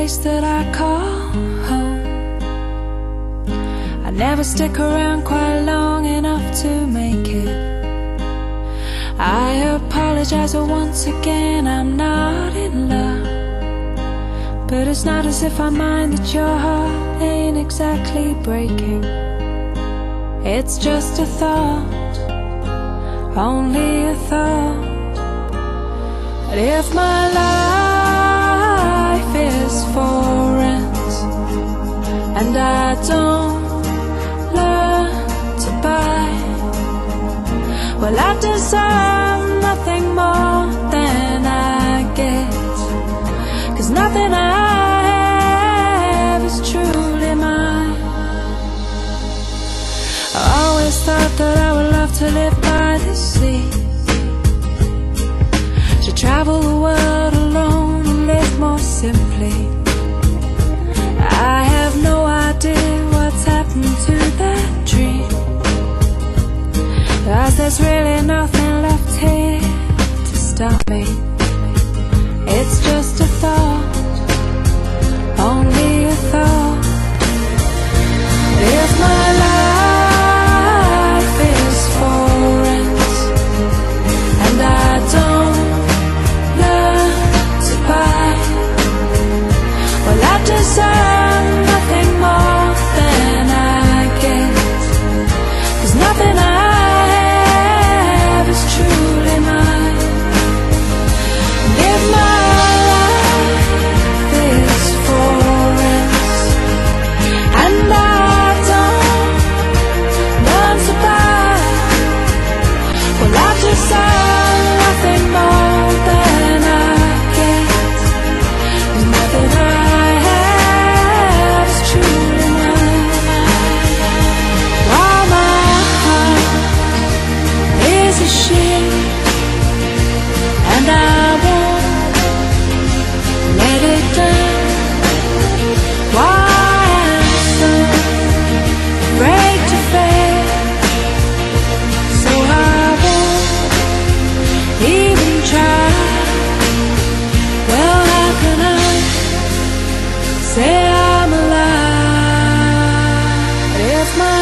place that I call home. I never stick around quite long enough to make it. I apologize, but once again I'm not in love. But it's not as if I mind that your heart ain't exactly breaking. It's just a thought, only a thought. But if my life is for rent and I don't learn to buy, well, I deserve nothing more than I get. 'Cause nothing I have is truly mine. I always thought that I would love to live by the sea, to travel the world alone and live more simply. I have no idea what's happened to that dream, 'cause there's really nothing left here to stop me. It's just a thought, only a thought. If my life is for rent and I don't learn to buy, well, I deserve nothing more than I get. 'Cause nothing I have is truly mine. And if my life is for rent and I don't learn to buy, well, I deserve nothing more than I get. 'Cause nothing I have is truly mine. While my heart is a ship and I won't let it down, why I'm so afraid to fail, so I won't even try. Well, how can I say I'm alive if my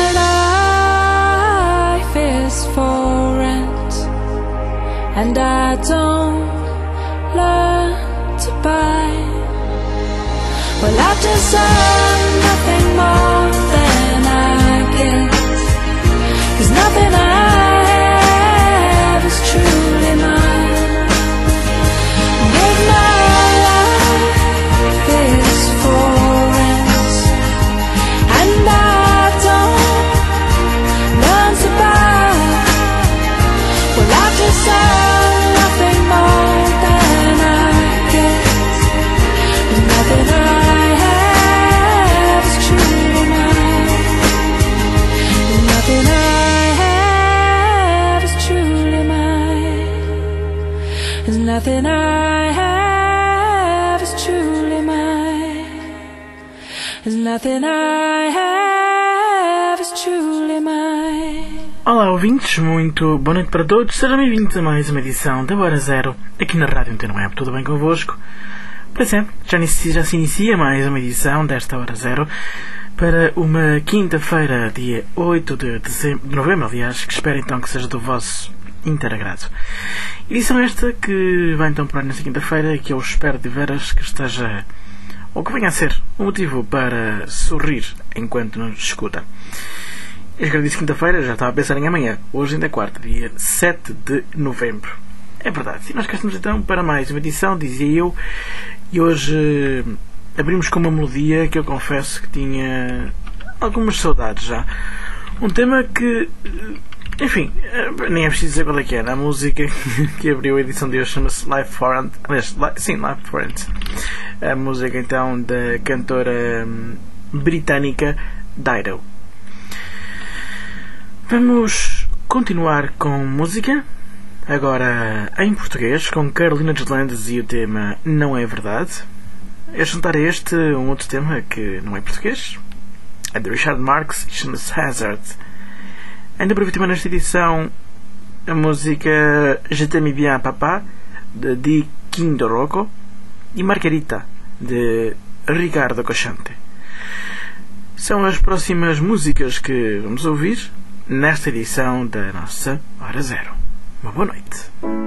life is for rent and I don't learn to buy? Well, I deserve nothing more than I get. 'Cause nothing I have is truly mine. And if my life is for rent and I don't learn to buy, well, I deserve nothing more than I get. 'Cause nothing I have is truly mine. 'Cause nothing I have is truly mine. 'Cause nothing I have is truly mine. 'Cause nothing I have is truly mine. Olá ouvintes, muito boa noite para todos. Sejam bem-vindos a mais uma edição da Hora Zero aqui na Rádio Antena Web. Tudo bem convosco? Pois é, já se inicia mais uma edição desta Hora Zero para uma quinta-feira, dia 8 de novembro, aliás, que espero então que seja do vosso inteiro agrado. Edição esta que vai então para nesta quinta-feira, que eu espero de veras que esteja, ou que venha a ser, um motivo para sorrir enquanto nos escuta. Eu já disse quinta-feira, já estava a pensar em amanhã. Hoje ainda é quarta, dia 7 de novembro. É verdade. E nós cá estamos então para mais uma edição, dizia eu. E hoje abrimos com uma melodia que eu confesso que tinha algumas saudades já. Um tema que, enfim, nem é preciso dizer qual é que era. A música que abriu a edição de hoje chama-se Life for Rent. Aliás, sim, Life for Rent. A música então da cantora britânica Dido. Vamos continuar com música, agora em português, com Carolina Deslandes e o tema Não é Verdade. É juntar a este um outro tema que não é português, é de Richard Marx e chama-se Hazard. Ainda para também nesta edição a música Je t'aime bien papa, de Di King Dorogo, e Margarita, de Ricardo Cocciante. São as próximas músicas que vamos ouvir nesta edição da nossa Hora Zero. Uma boa noite.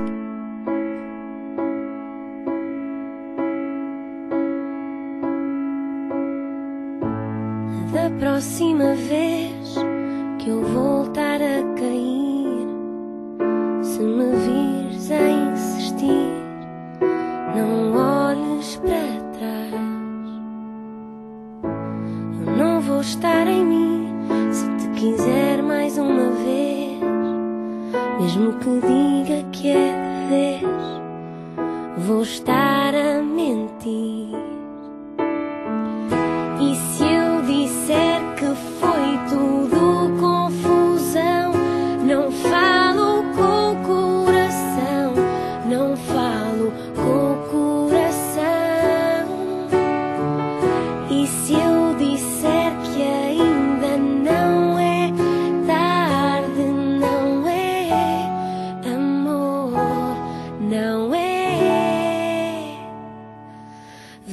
Da próxima vez que eu voltar a cair, se me vires a insistir, não olhes para trás. Eu não vou estar em mim se te quiser mais uma vez, mesmo que diga que é de vez, vou estar a mentir. E se eu disser que foi tudo confusão, não falo com o coração, não falo com o coração. E se eu disser que ainda não é tarde, não é amor, não é.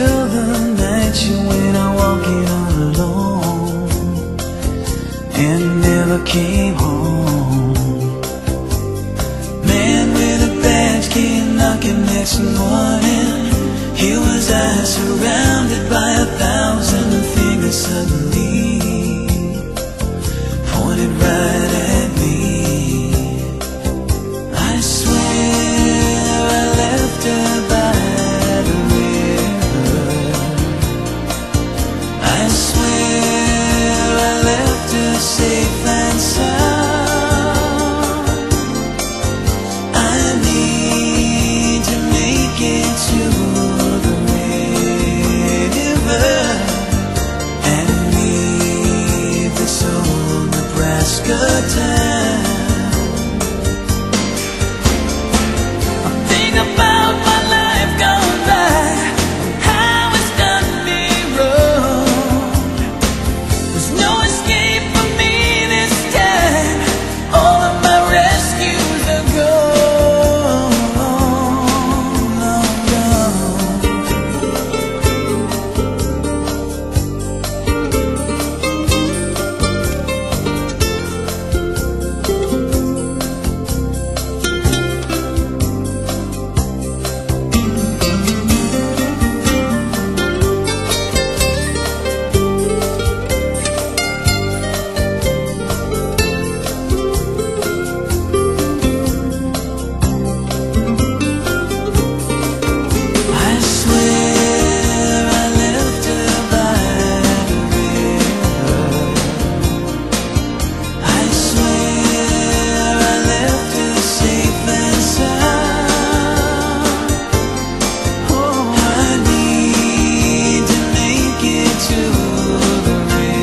till the night you went out walking all alone and never came home. Man with a badge came knocking next morning. Here was I surrounded by 1,000 fingers suddenly pointed right at me. I swear I left her by the river. I swear I left her safe and sound. I need to make it to the river and leave this old Nebraska town. I think about my life gone by, how it's done me wrong. There's no escape for me this time. All of my rescues are gone, long gone. I swear I left her by the river. I swear I left her safe and sound. Oh, I need to make it to the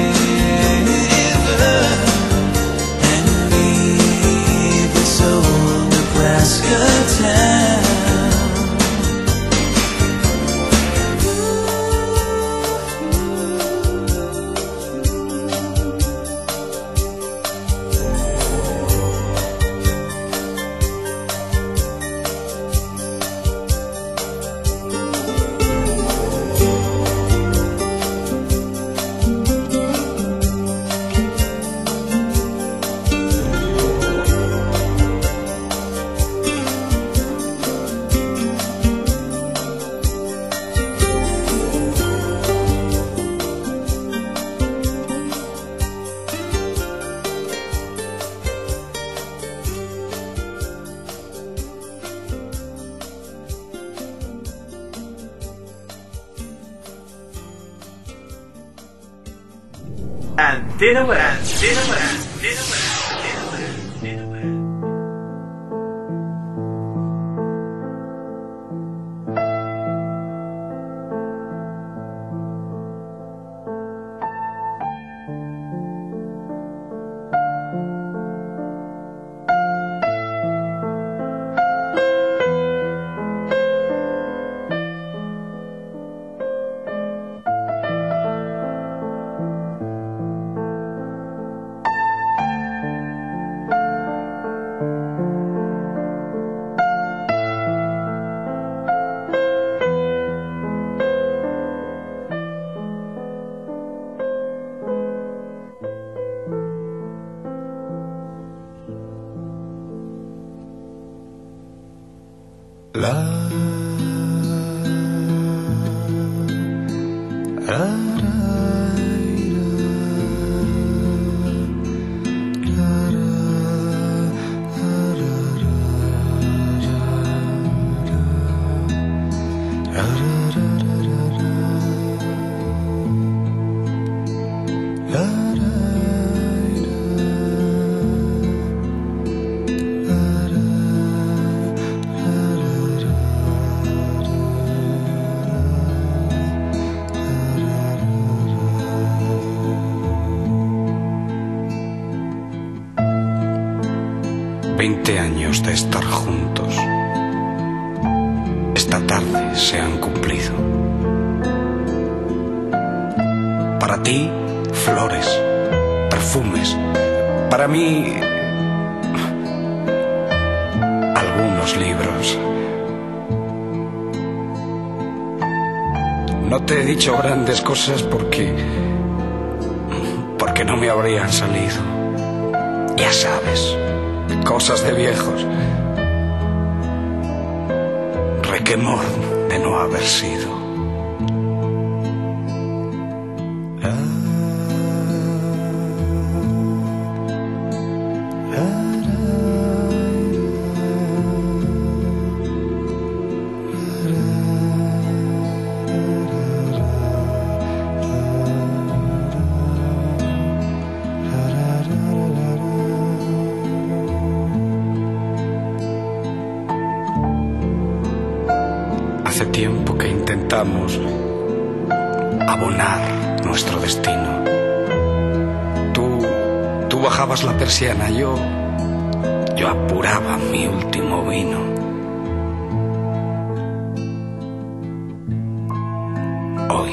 river and leave this old Nebraska town. Antena Uberaba. Años de estar juntos, esta tarde se han cumplido. Para ti, flores, perfumes. Para mí, algunos libros. No te he dicho grandes cosas porque no me habrían salido. Ya sabes, cosas de viejos. Requemor de no haber sido. Hace tiempo que intentamos abonar nuestro destino. Tú bajabas la persiana, yo apuraba mi último vino. Hoy,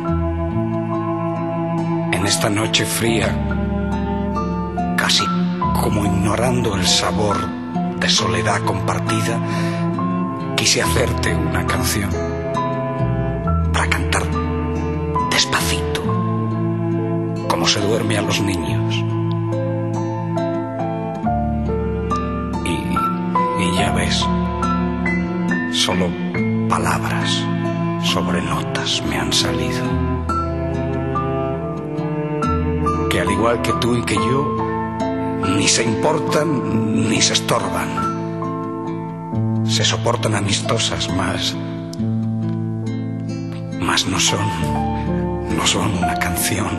en esta noche fría, casi como ignorando el sabor de soledad compartida, quise hacerte una canción para cantar despacito, como se duerme a los niños. Y ya ves, solo palabras sobre notas me han salido, que al igual que tú y que yo, ni se importan ni se estorban. Se soportan amistosas, más no son una canción.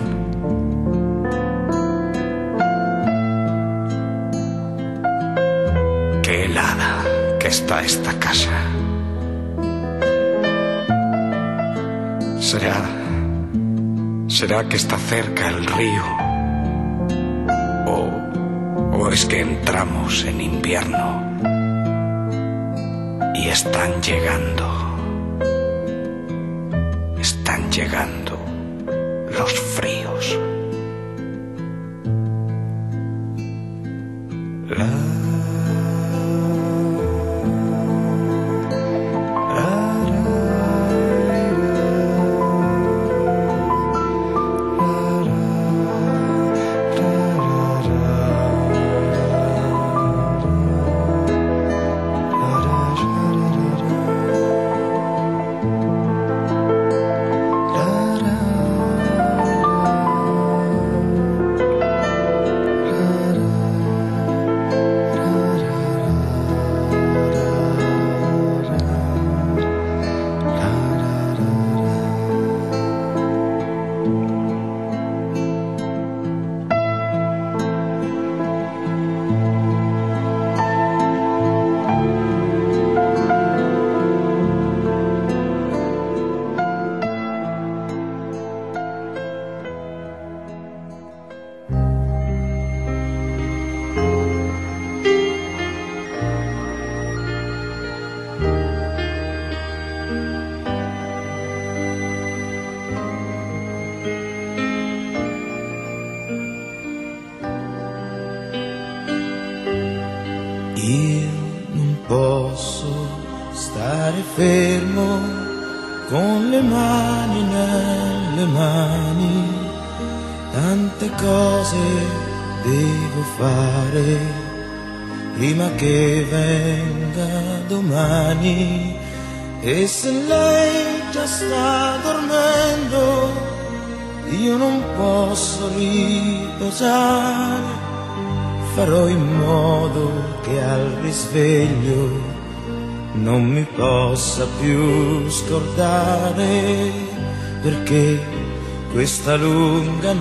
Qué helada que está esta casa. ¿Será que está cerca el río? ¿O es que entramos en invierno? Y están llegando los fríos. Io non posso stare fermo con le mani nelle mani, tante cose devo fare prima che venga domani. E se lei già sta dormendo, io non posso riposare. Farò in modo che al risveglio non mi possa più scordare, perché questa lunga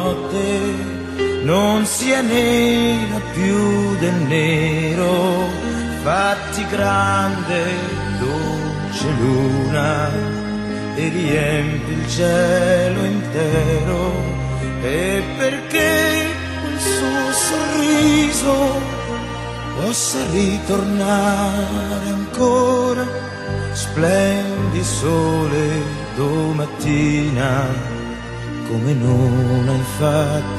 notte non sia nera più del nero. Fatti grande, dolce luna, e riempi il cielo intero, e perché il suo sorriso possa ritornare ancora. Splendi sole domattina come non hai fatto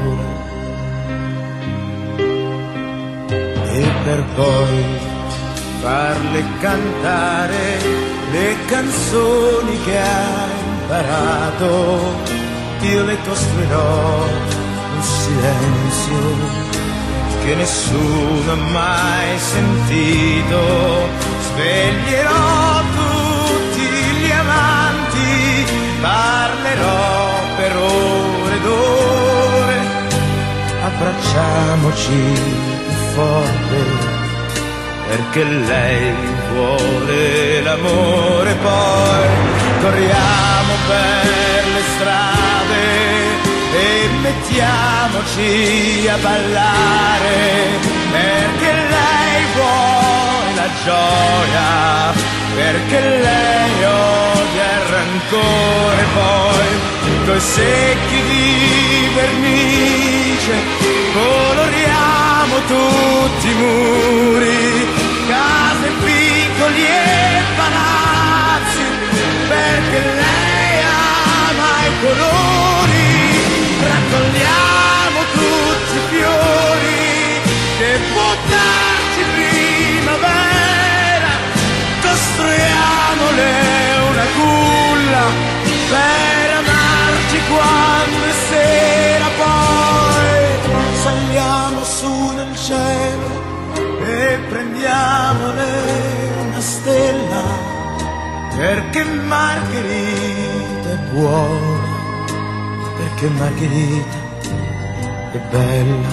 ancora, e per poi farle cantare le canzoni che hai imparato. Io le costruirò un silenzio che nessuno ha mai sentito. Sveglierò tutti gli amanti, parlerò per ore ed ore. Abbracciamoci più forte, perché lei vuole l'amore. Poi corriamo per le strade e mettiamoci a ballare, perché lei vuole la gioia, perché lei odia il rancore. Poi coi secchi di vernice coloriamo tutti i muri, case, piccoli e palazzi, perché lei ama i colori. Raccogliamo tutti i fiori che può darci primavera, costruiamole una culla per amarci quando è sera. Poi saliamo su nel cielo e prendiamole una stella, perché Margherita è buona, perché Margherita è bella,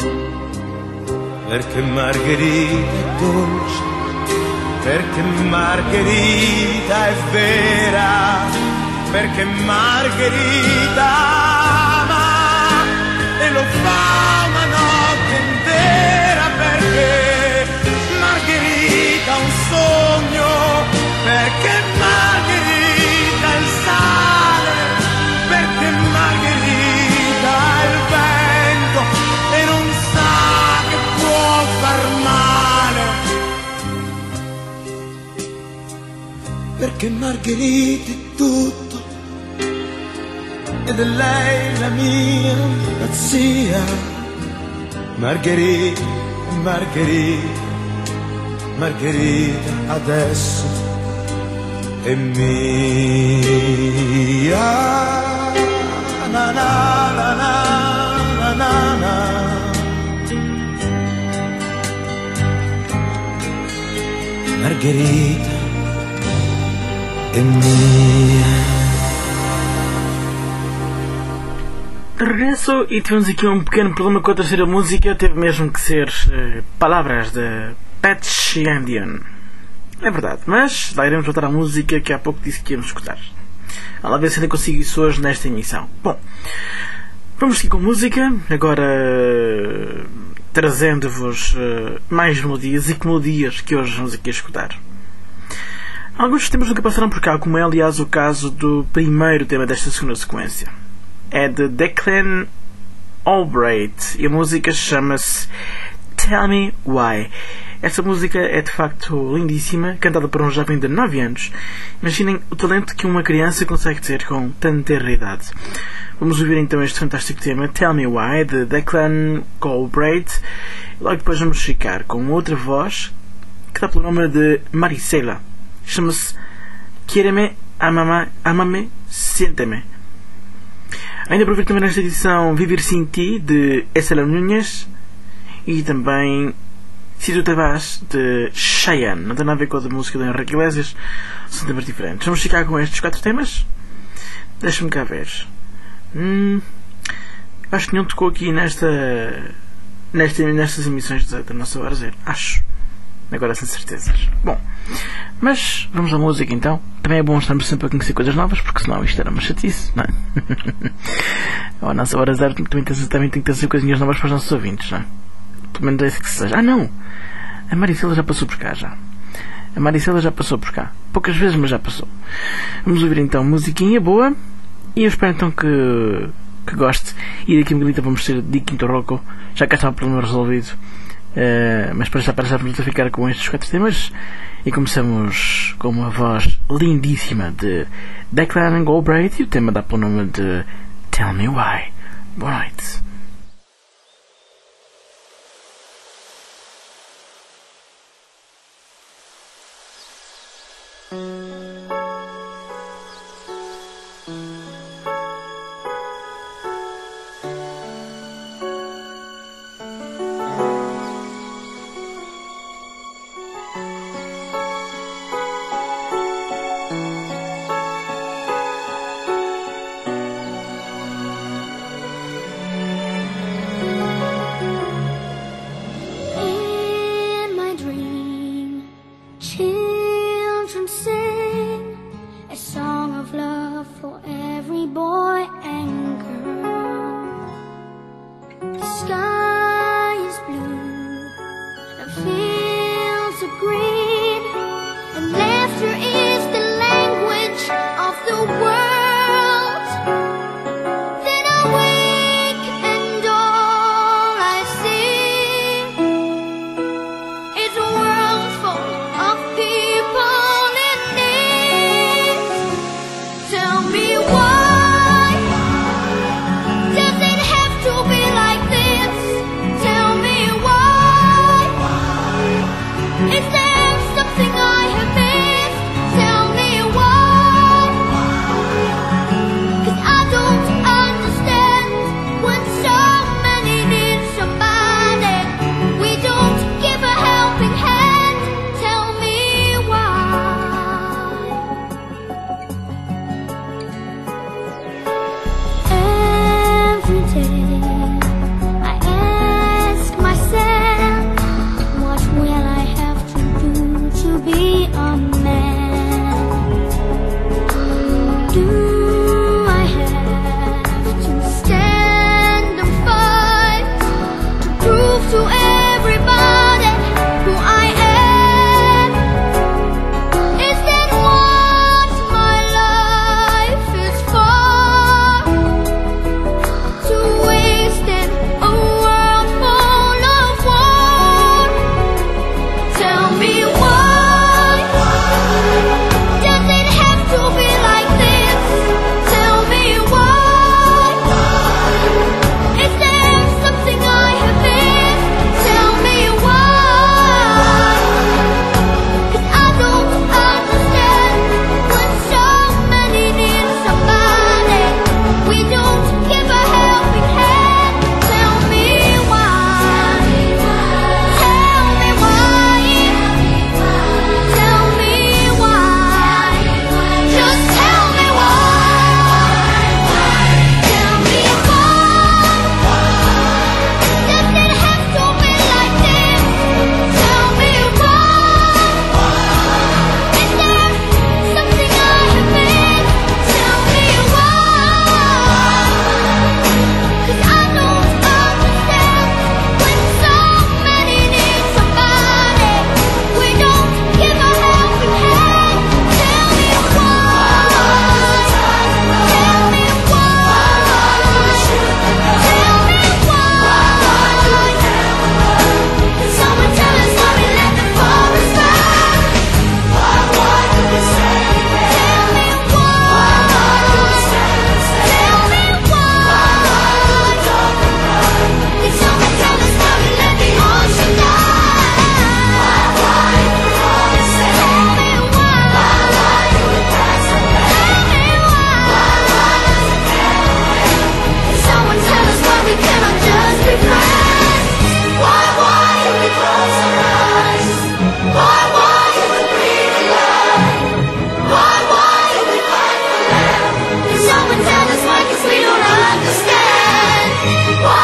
perché Margherita è dolce, perché Margherita è vera, perché Margherita ama e lo fa una notte intera, perché Margherita ha un sogno, perché Margherita è il sale, perché Margherita è il vento e non sa che può far male, perché Margherita è tutto ed è lei la mia pazzia. Margherita, Margherita, Margherita adesso è mia. Na na na na na na. Margherita è mia. De regresso, e tivemos aqui um pequeno problema com a terceira música. Teve mesmo que ser palavras de Patch Andean. É verdade, mas lá iremos voltar à música que há pouco disse que íamos escutar. A lá ver se ainda consigo isso hoje nesta emissão. Bom, vamos seguir com música, agora trazendo-vos mais melodias, e que melodias que hoje vamos aqui escutar. Alguns dos temas nunca passaram por cá, como é aliás o caso do primeiro tema desta segunda sequência. É de Declan Albright e a música chama-se Tell Me Why. Esta música é de facto lindíssima, cantada por um jovem de 9 anos. Imaginem o talento que uma criança consegue ter com tanta idade. Vamos ouvir então este fantástico tema Tell Me Why, de Declan Albright. Logo depois vamos ficar com outra voz que dá pelo nome de Maricela. Chama-se Quiéreme, Amame, Siénteme. Ainda para ouvir também nesta edição Vivir Sin Ti, de Estela Núñez, e também Si Tu Te Vas, de Cheyenne. Não tem nada a ver com a música do Henrique Iglesias, são temas diferentes. Vamos ficar com estes 4 temas? Deixa-me cá ver. Acho que nenhum tocou aqui nestas emissões da nossa Hora Zero. Acho. Agora sem certezas. Bom, mas vamos à música então. Também é bom estarmos sempre a conhecer coisas novas, porque senão isto era uma chatice, não é? A nossa Hora Zero também tem que ter coisinhas novas para os nossos ouvintes, não é? Pelo menos é isso que seja. Ah não! A Maricela já passou por cá já. A Maricela já passou por cá. Poucas vezes, mas já passou. Vamos ouvir então musiquinha boa. E eu espero então que goste. E daqui a um bocadinho vamos ter de Quinto Rocco. Já cá está o problema resolvido. Mas para já vamos ficar com estes 4 temas. E começamos com uma voz lindíssima de Declan Albright. E o tema dá pelo nome de Tell Me Why. Boa noite. for every boy and girl. The sky is blue and fields are green, and laughter is the language of the world. Then I wake and all I see is a world full of people in need. Tell me why does it have to be like this? Tell me why. Is there something I have missed? Tell me why. 'Cause I don't understand when so many need somebody. We don't give a helping hand. Tell me why. Every day I ask myself, what will I have to do to be a man? Do I have to stand and fight to prove to everybody who I am? Is that what my life is for? To waste in a world full of war? Tell me why does it have to be like this? Tell me why. Is there something I have missed? Tell me why. 'Cause I don't understand when so many need somebody. We don't give a helping hand. Tell me why. Tell me why. Tell me why. Just tell me why. Tell me why. Does it have to be like this? Tell me why. Is there something I have missed? Tell me why. 'Cause I don't understand when so many need somebody. We don't give a helping hand. Tell me why. Tell me why. Tell me why. Someone tell us why we let the forest burn. Why do we say that? Tell me why. Tell me why. Can someone tell us why we let the ocean die? Why do we say? Tell me why. Do we pass the Tell me why. Can someone tell us why we cannot just be friends? Why do we close our eyes? Why do we breathe in love? Why do we fight for love? Can someone tell us why? 'Cause we don't understand. Why?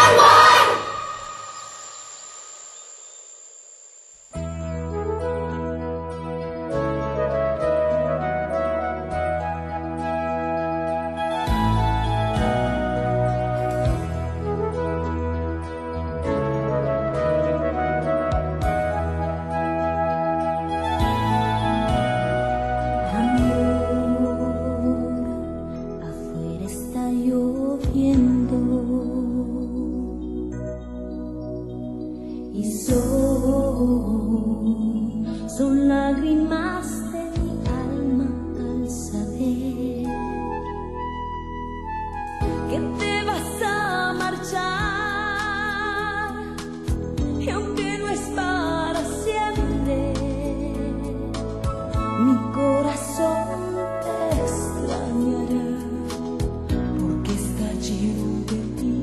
Afuera está lloviendo y son lágrimas de mi alma al saber que te vas a marchar, y aunque no es para siempre, mi corazón te extrañará, porque está lleno de ti.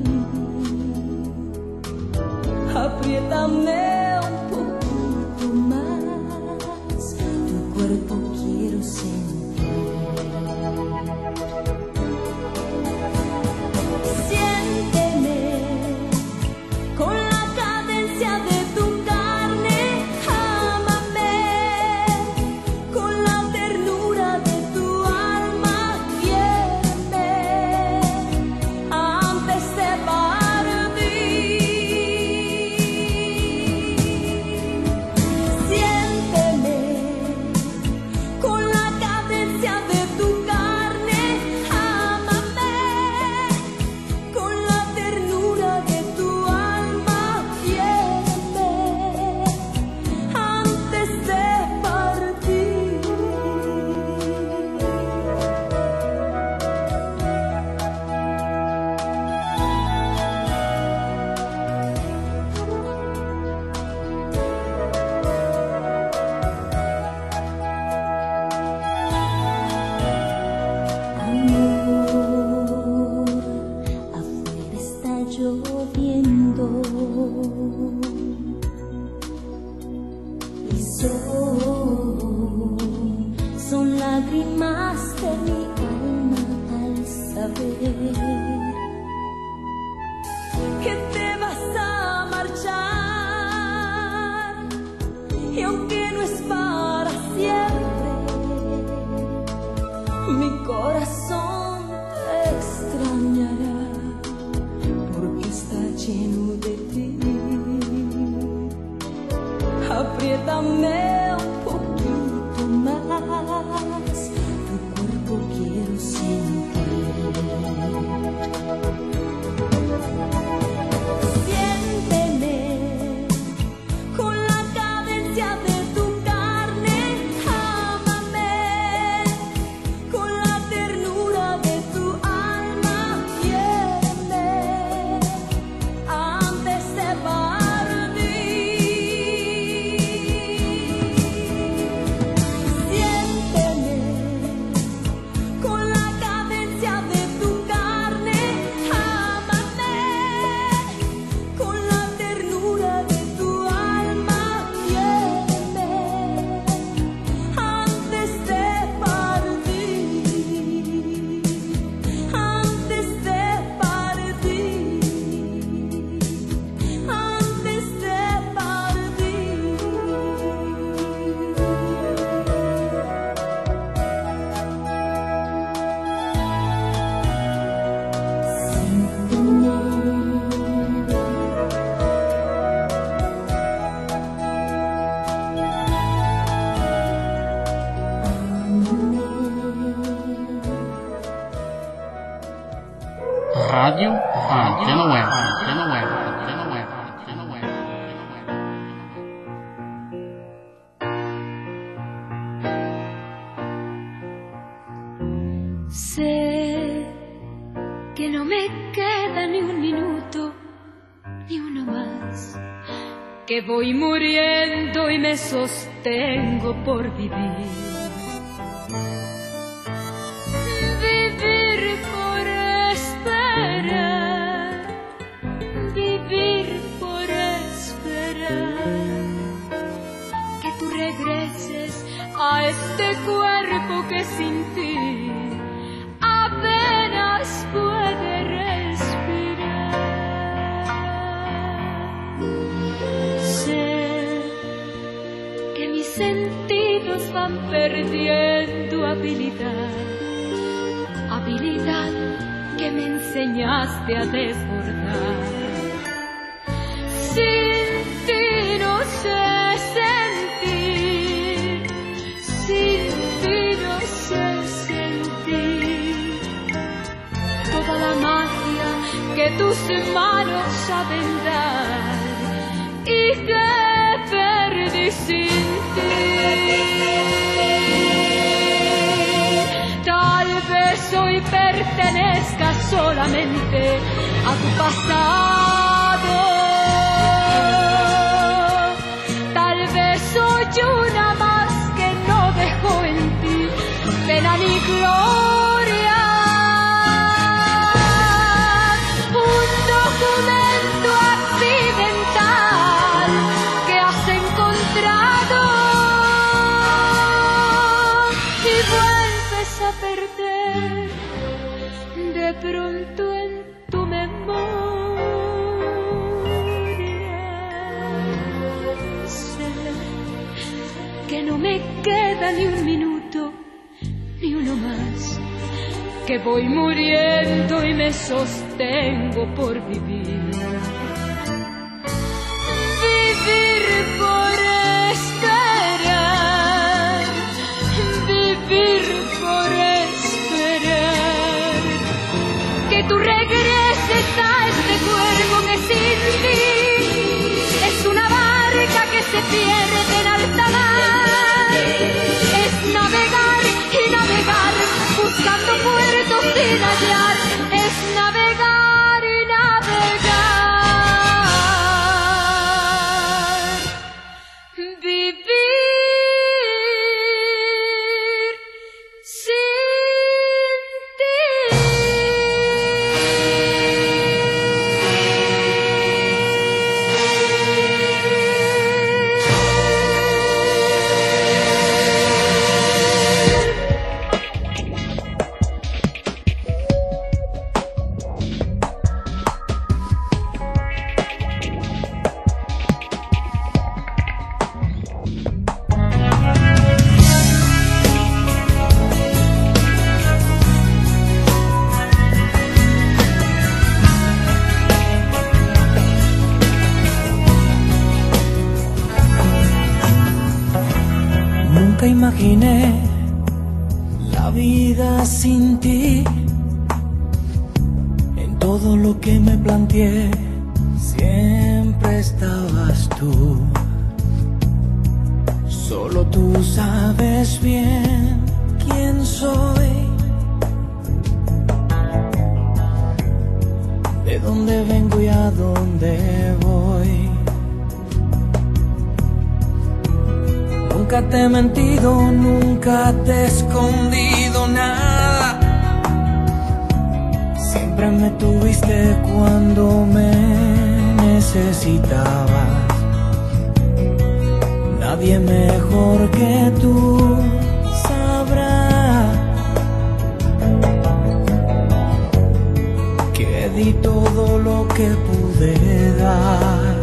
Apriétame un poquito más, tu cuerpo quiero sentir. Siénteme con la cadencia de tu carne, ámame con la ternura de tu alma, quiero que te vas a marchar, y aunque no es para siempre, mi corazón te extrañará, porque está lleno de ti. Apriétame un poquito más, tu cuerpo quiero sentir. Siénteme con la cadencia de tu carne, ámame con la ternura de tu alma, quiéreme antes de Rádio Antena Web. Antena Web. Antena Web. Antena Web. Sé que no me queda ni un minuto, ni uno más, que voy muriendo y me sostengo por vivir. Vivir por esperar, vivir por esperar, que tú regreses a este cuerpo que sin ti apenas puede respirar. Sé que mis sentidos van perdiendo habilidad, habilidad que me enseñaste a desbordar. Sin ti no sé sentir, sin ti no sé sentir toda la magia que tus manos saben dar y que perdí sin ti. Tal vez hoy pertenezca solamente a tu pasado, tal vez soy una más que no dejó en ti pena ni gloria. Un documento accidental que has encontrado y vuelves a perder de pronto en tu memoria. Sé que no me queda ni un minuto, ni uno más, que voy muriendo y me sostengo por vivir. Vivir por esperar, vivir por esperar, que tú regreses a este cuerpo que sin ti es una barca que se pierde en alta mar. Es navegar y navegar buscando puertos sin hallar, es navegar y navegar, vivir sin ti. imaginé la vida sin ti. En todo lo que me planteé siempre estabas tú. Solo tú sabes bien quién soy, de dónde vengo y a dónde voy. Nunca te he mentido, nunca te he escondido nada. Siempre me tuviste cuando me necesitabas. Nadie mejor que tú sabrá que di todo lo que pude dar.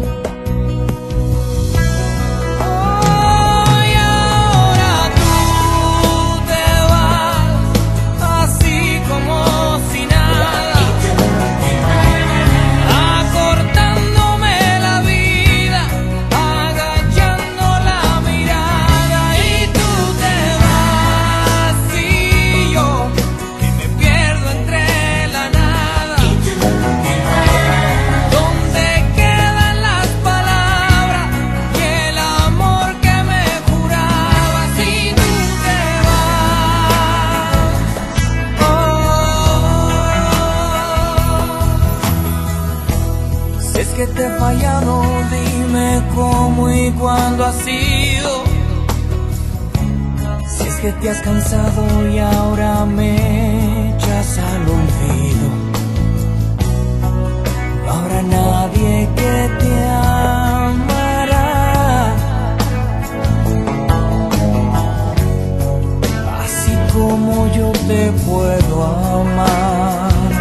Que te he fallado, dime cómo y cuándo ha sido. Si es que te has cansado y ahora me echas al olvido. No habrá nadie que te amará así como yo te puedo amar.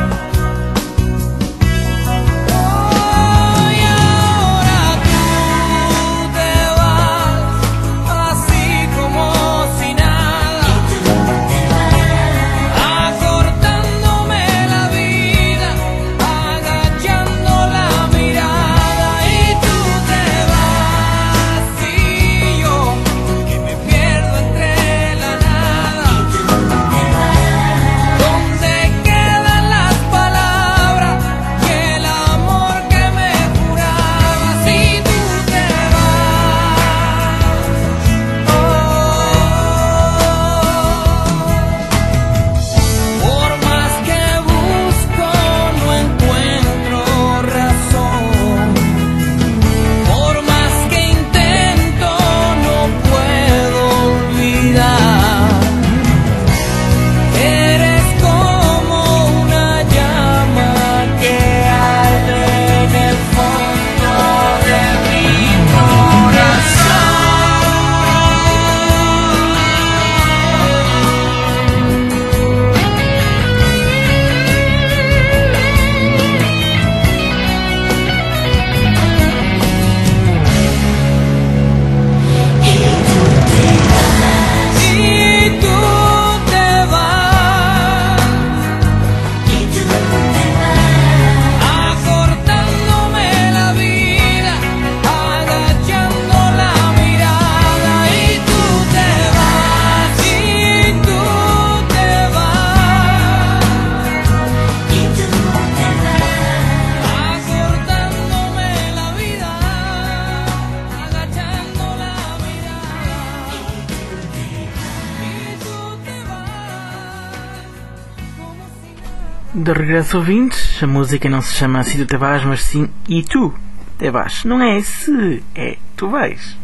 De regresso, ouvintes, a música não se chama Se Tu Te Vais, mas sim E Tu Te Vais. Não é se, é Tu Vais.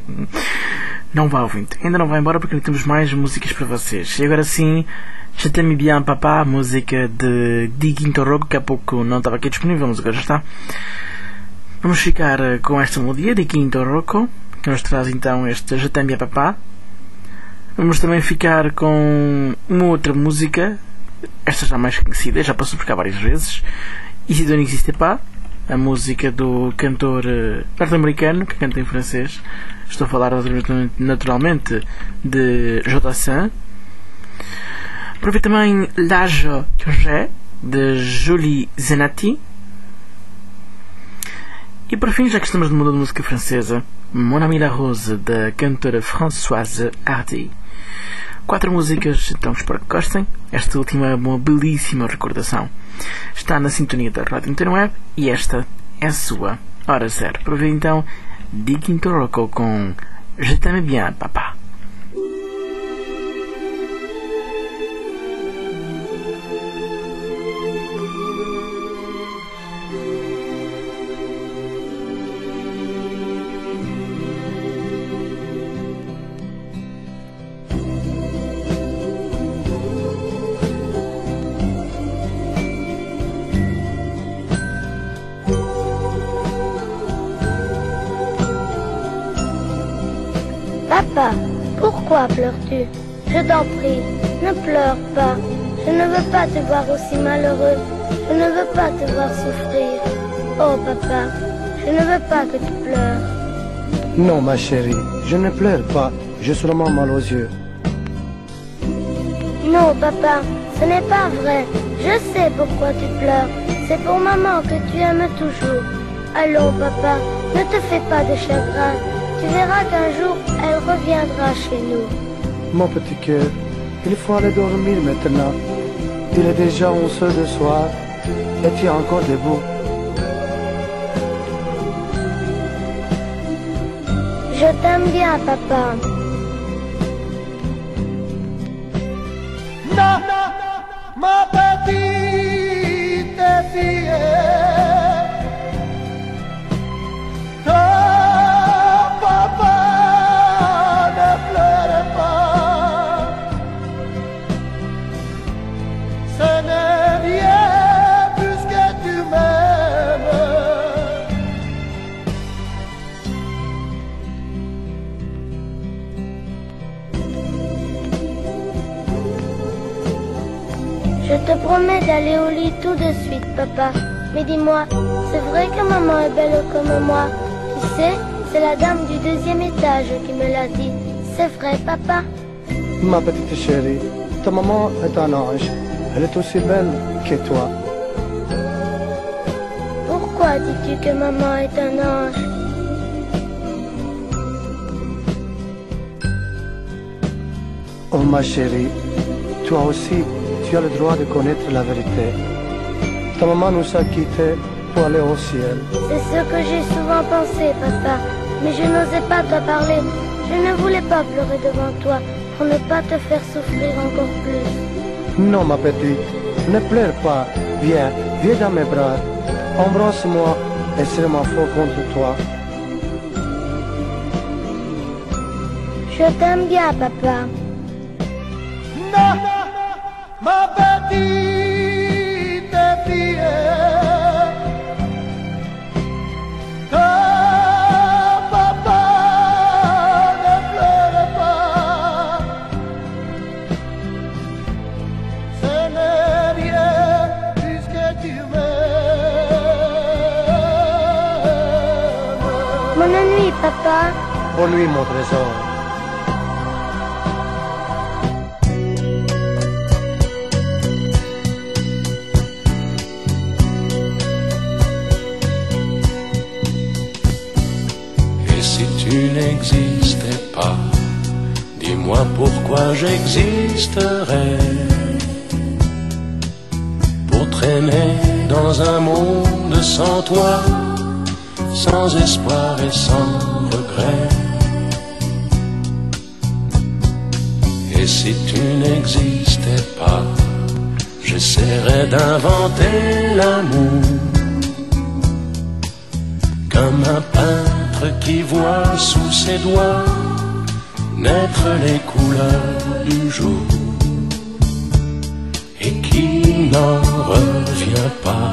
Não vá, ouvinte, ainda não vai embora porque ainda temos mais músicas para vocês. E agora sim, Je t'aime bien papa, a música de Di Quinto Roco, que há pouco não estava aqui disponível, mas agora já está. Vamos ficar com esta melodia de Quinto Roco, que nos traz então este Je t'aime bien papa. Vamos também ficar com uma outra música, esta já mais conhecida, já passou por cá várias vezes, Ici tu n'existais pas, a música do cantor norte-americano que canta em francês. Estou a falar naturalmente de Jodassin. Para ver também L'âge que j'ai, de Julie Zenati. E por fim, já que estamos no mundo de música francesa, Mon Ami la Rose, da cantora Françoise Hardy. 4 músicas, então espero que gostem. Esta última é uma belíssima recordação. Está na sintonia da Rádio Interweb e esta é a sua Hora Zero. Para ver então, Dick Rocco com Je t'aime bien, papa. Papa, pourquoi pleures-tu? Je t'en prie, ne pleure pas. Je ne veux pas te voir aussi malheureux. Je ne veux pas te voir souffrir. Oh papa, je ne veux pas que tu pleures. Non ma chérie, je ne pleure pas. J'ai seulement mal aux yeux. Non papa, ce n'est pas vrai. Je sais pourquoi tu pleures. C'est pour maman que tu aimes toujours. Allons papa, ne te fais pas de chagrin. Tu verras qu'un jour, elle reviendra chez nous. Mon petit cœur, il faut aller dormir maintenant. Il est déjà 11h du soir et tu es encore debout. Je t'aime bien, papa. Non, ma petite fille. Je te promets d'aller au lit tout de suite, papa. Mais dis-moi, c'est vrai que maman est belle comme moi? Tu sais, c'est la dame du 2e étage qui me l'a dit. C'est vrai, papa? Ma petite chérie, ta maman est un ange. Elle est aussi belle que toi. Pourquoi dis-tu que maman est un ange? Oh ma chérie, toi aussi, tu as le droit de connaître la vérité. Ta maman nous a quittés pour aller au ciel. C'est ce que j'ai souvent pensé, papa. Mais je n'osais pas te parler. Je ne voulais pas pleurer devant toi pour ne pas te faire souffrir encore plus. Non, ma petite, ne pleure pas. Viens, viens dans mes bras. Embrasse-moi et serre-moi fort contre toi. Je t'aime bien, papa. Non, ma petite fille. Papa, ne pleure pas. Ce n'est rien puisque tu m'aimes. Bonne nuit, papa. Bonne nuit, mon trésor. Tu n'existais pas, dis-moi pourquoi j'existerais. Pour traîner dans un monde sans toi, sans espoir et sans regret. Et si tu n'existais pas, j'essaierais d'inventer l'amour comme un peintre qui voit sous ses doigts naître les couleurs du jour et qui n'en revient pas.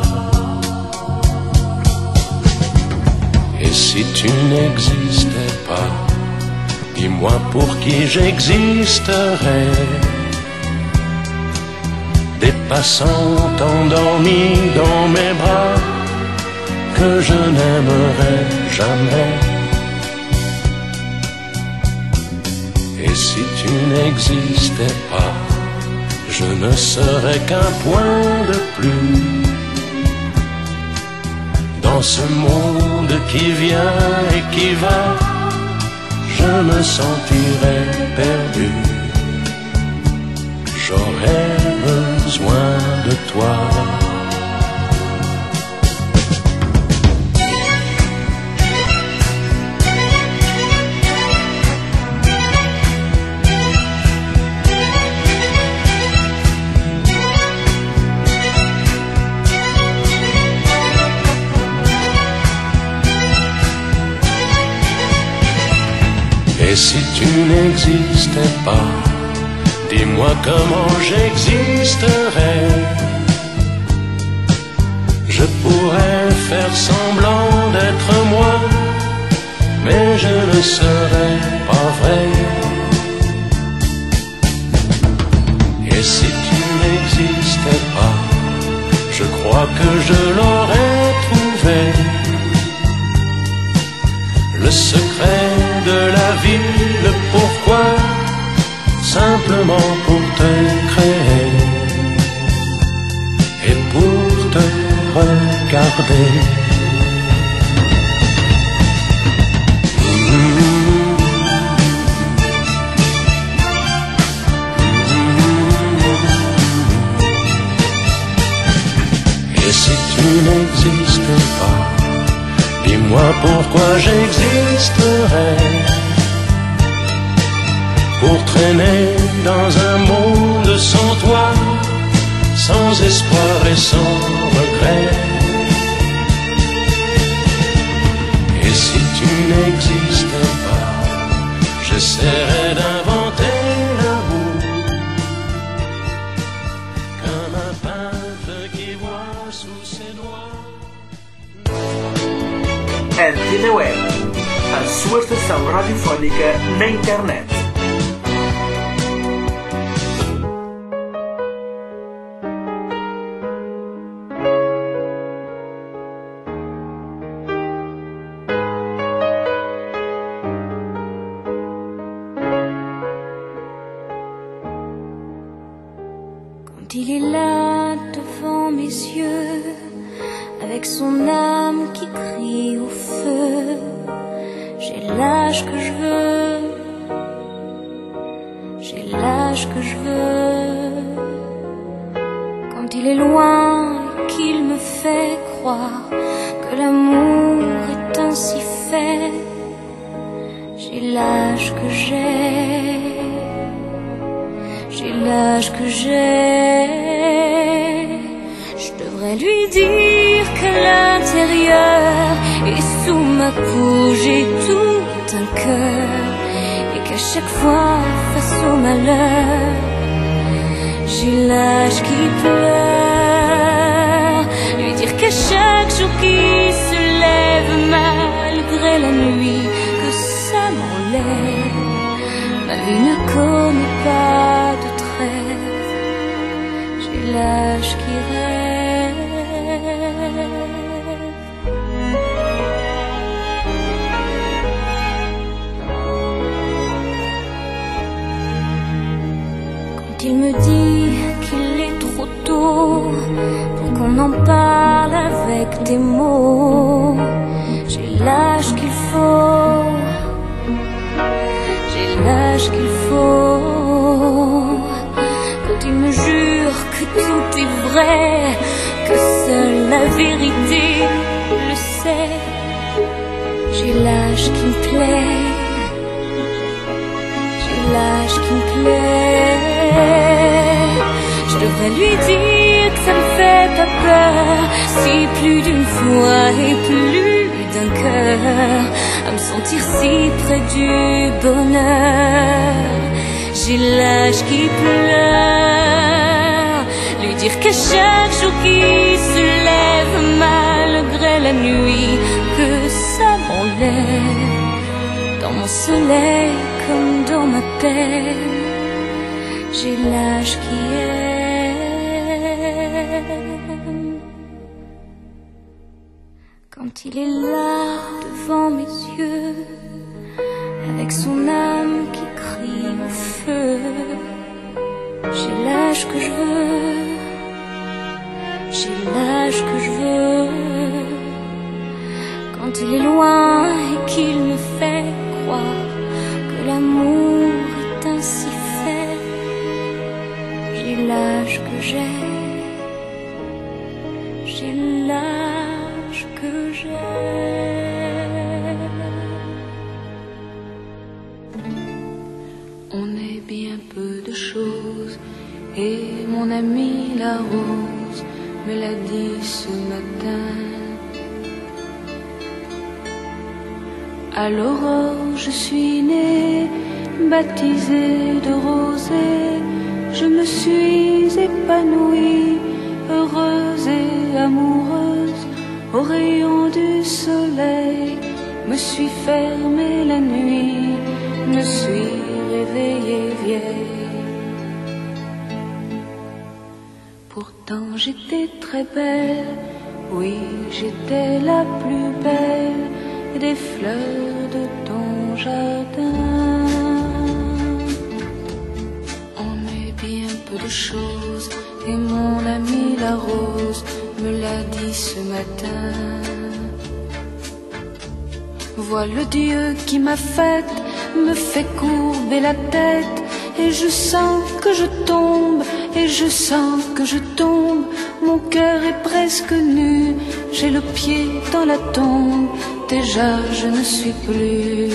Et si tu n'existais pas, dis-moi pour qui j'existerais. Des passants endormis dans mes bras que je n'aimerais jamais. Et si tu n'existais pas, je ne serais qu'un point de plus dans ce monde qui vient et qui va, je me sentirais perdu. J'aurais besoin de toi. Et si tu n'existais pas, dis-moi comment j'existerais. Je pourrais faire semblant d'être moi, mais je ne serais pas vrai. Et si tu n'existais pas, je crois que je l'aurais trouvé. Le secret de la vie, le pourquoi, simplement pour te créer et pour te regarder. Et si tu n'existais pas, dis-moi pourquoi j'existerais. Pour traîner dans un monde sans toi, sans espoir et sans regret. Et si tu n'existais pas, j'essaierais d'inventer l'amour, comme un peintre qui voit sous ses doigts. Antena Web, a sua estação radiofónica na internet. Quand il est là devant mes yeux, avec son âme qui crie au feu, j'ai l'âge que je veux, j'ai l'âge que je veux. Quand il est loin et qu'il me fait croire que l'amour est ainsi fait, j'ai l'âge que j'ai l'âge que j'ai. Je devrais lui dire que l'intérieur et sous ma peau j'ai tout un cœur, et qu'à chaque fois face au malheur, j'ai l'âge qui pleure. Lui dire qu'à chaque jour qui se lève malgré la nuit, que ça m'enlève, ma vie ne connaît pas de trêve, j'ai l'âge qui rêve. Il me dit qu'il est trop tôt pour qu'on en parle avec des mots. J'ai l'âge qu'il faut, j'ai l'âge qu'il faut. Quand il me jure que tout est vrai, que seule la vérité le sait, j'ai l'âge qui me plaît, j'ai l'âge qui me plaît. Je devrais lui dire que ça me fait pas peur, si plus d'une fois et plus d'un cœur, à me sentir si près du bonheur. J'ai l'âge qui pleure, lui dire qu'à chaque jour qui se lève malgré la nuit, que ça m'enlève dans mon soleil comme dans ma peine. J'ai l'âge qui aime. Quand il est là devant mes yeux, avec son âme qui crie au feu, j'ai l'âge que je veux, j'ai l'âge que je veux. Quand il est loin et qu'il me fait croire j'ai l'âge que j'ai. On est bien peu de choses, et mon amie la rose me l'a dit ce matin. À l'aurore je suis née, baptisée de rosée, je me suis épanouie, heureuse et amoureuse, au rayon du soleil, me suis fermée la nuit, me suis réveillée vieille. Pourtant j'étais très belle, oui j'étais la plus belle des fleurs de ton jardin. On est bien peu de choses, et mon amie la rose me l'a dit ce matin. Vois le Dieu qui m'a faite, me fait courber la tête, et je sens que je tombe, et je sens que je tombe. Mon cœur est presque nu, j'ai le pied dans la tombe, déjà je ne suis plus.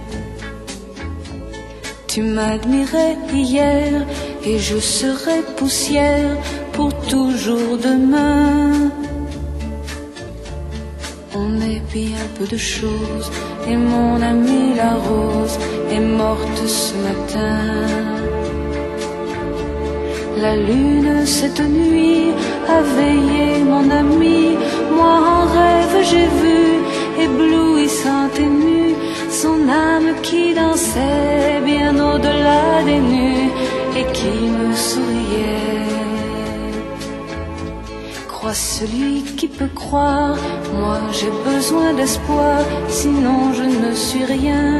Tu m'admirais hier, et je serai poussière pour toujours demain. On est bien peu de choses, et mon amie la rose est morte ce matin. La lune cette nuit a veillé mon ami, moi en rêve j'ai vu, éblouissante et nue, son âme qui dansait bien au-delà des nues et qui me souriait. Crois celui qui peut croire, moi j'ai besoin d'espoir, sinon je ne suis rien.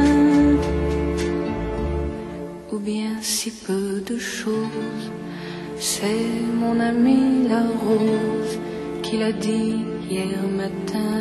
Ou bien si peu de choses, c'est mon amie la rose qui l'a dit hier matin.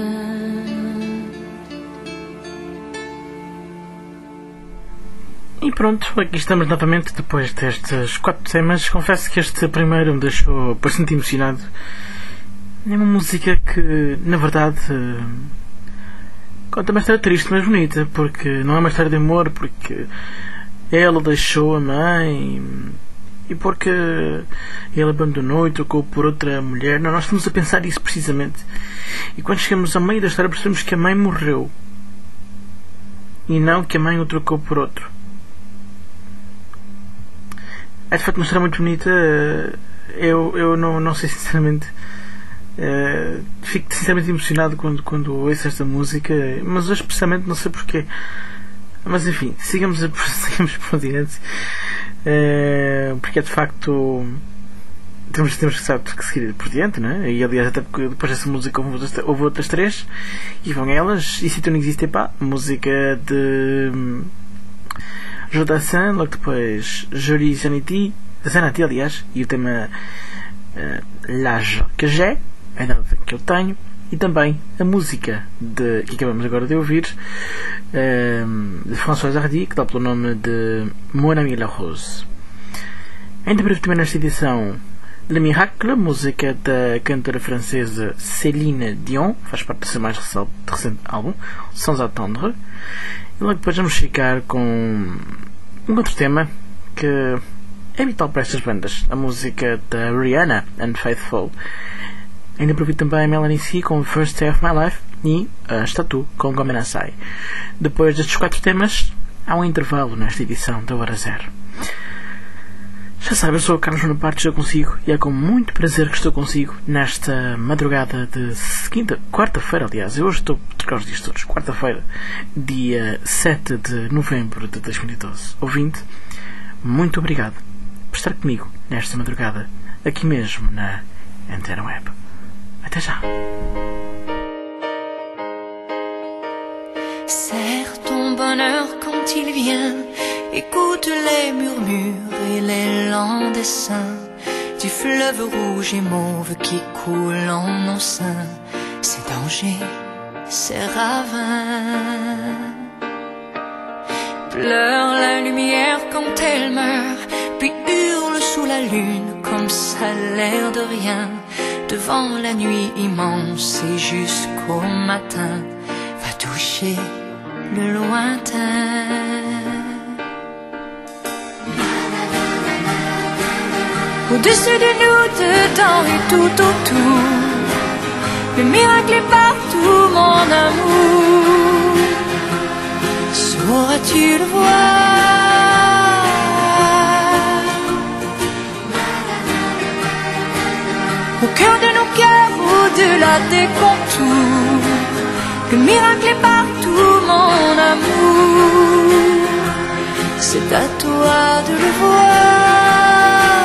E pronto, aqui estamos novamente depois destes 4 temas. Confesso que este primeiro me deixou bastante emocionado. É uma música que, na verdade, conta uma história triste, mas bonita, porque não é uma história de amor, porque ela deixou a mãe e porque ele abandonou e trocou por outra mulher. Não, nós estamos a pensar isso precisamente. E quando chegamos ao meio da história percebemos que a mãe morreu e não que a mãe o trocou por outro. É de facto uma história muito bonita. Eu não sei sinceramente. Fico sinceramente emocionado quando ouço esta música, mas hoje precisamente não sei porquê. Mas enfim, sigamos por adiante, porque é de facto temos que seguir por diante, não é? E aliás, até porque depois dessa música houve outras 3 e vão elas. E se tu não existe, pá, música de Jodassin, logo depois Jolie Zanati, aliás, e o tema L'âge que j'ai, a idade que eu tenho, e também a música que acabamos agora de ouvir, de François Hardy, que dá pelo nome de Mon Ami La Rose. Ainda breve também nesta edição, Le Miracle, música da cantora francesa Céline Dion, faz parte do seu mais recente álbum, Sans Attendre. E logo depois vamos ficar com um outro tema que é vital para estas bandas, a música da Rihanna, Unfaithful. Ainda por vir também a Melanie C com First Day of My Life e a Statu com Gomenasai. Depois destes 4 temas, há um intervalo nesta edição da Hora Zero. Já sabe, eu sou o Carlos Bonaparte, estou consigo e é com muito prazer que estou consigo nesta madrugada de quarta-feira, aliás, eu hoje estou a trocar os dias todos, quarta-feira, dia 7 de novembro de 2012. Ouvinte, muito obrigado por estar comigo nesta madrugada, aqui mesmo na Antena Web. Até já! Serre ton bonheur quand il vient, écoute les murmures et les lents dessins du fleuve rouge et mauve qui coule en nos seins. Ces dangers, ces ravins. Pleure la lumière quand elle meurt, puis hurle sous la lune comme ça l'air de rien. devant la nuit immense et jusqu'au matin va toucher le lointain. Au-dessus de nous, dedans et tout autour, le miracle est partout, mon amour. Sauras-tu le voir? Au cœur de nos cœurs, au-delà des contours, le miracle est partout, mon amour. C'est à toi de le voir.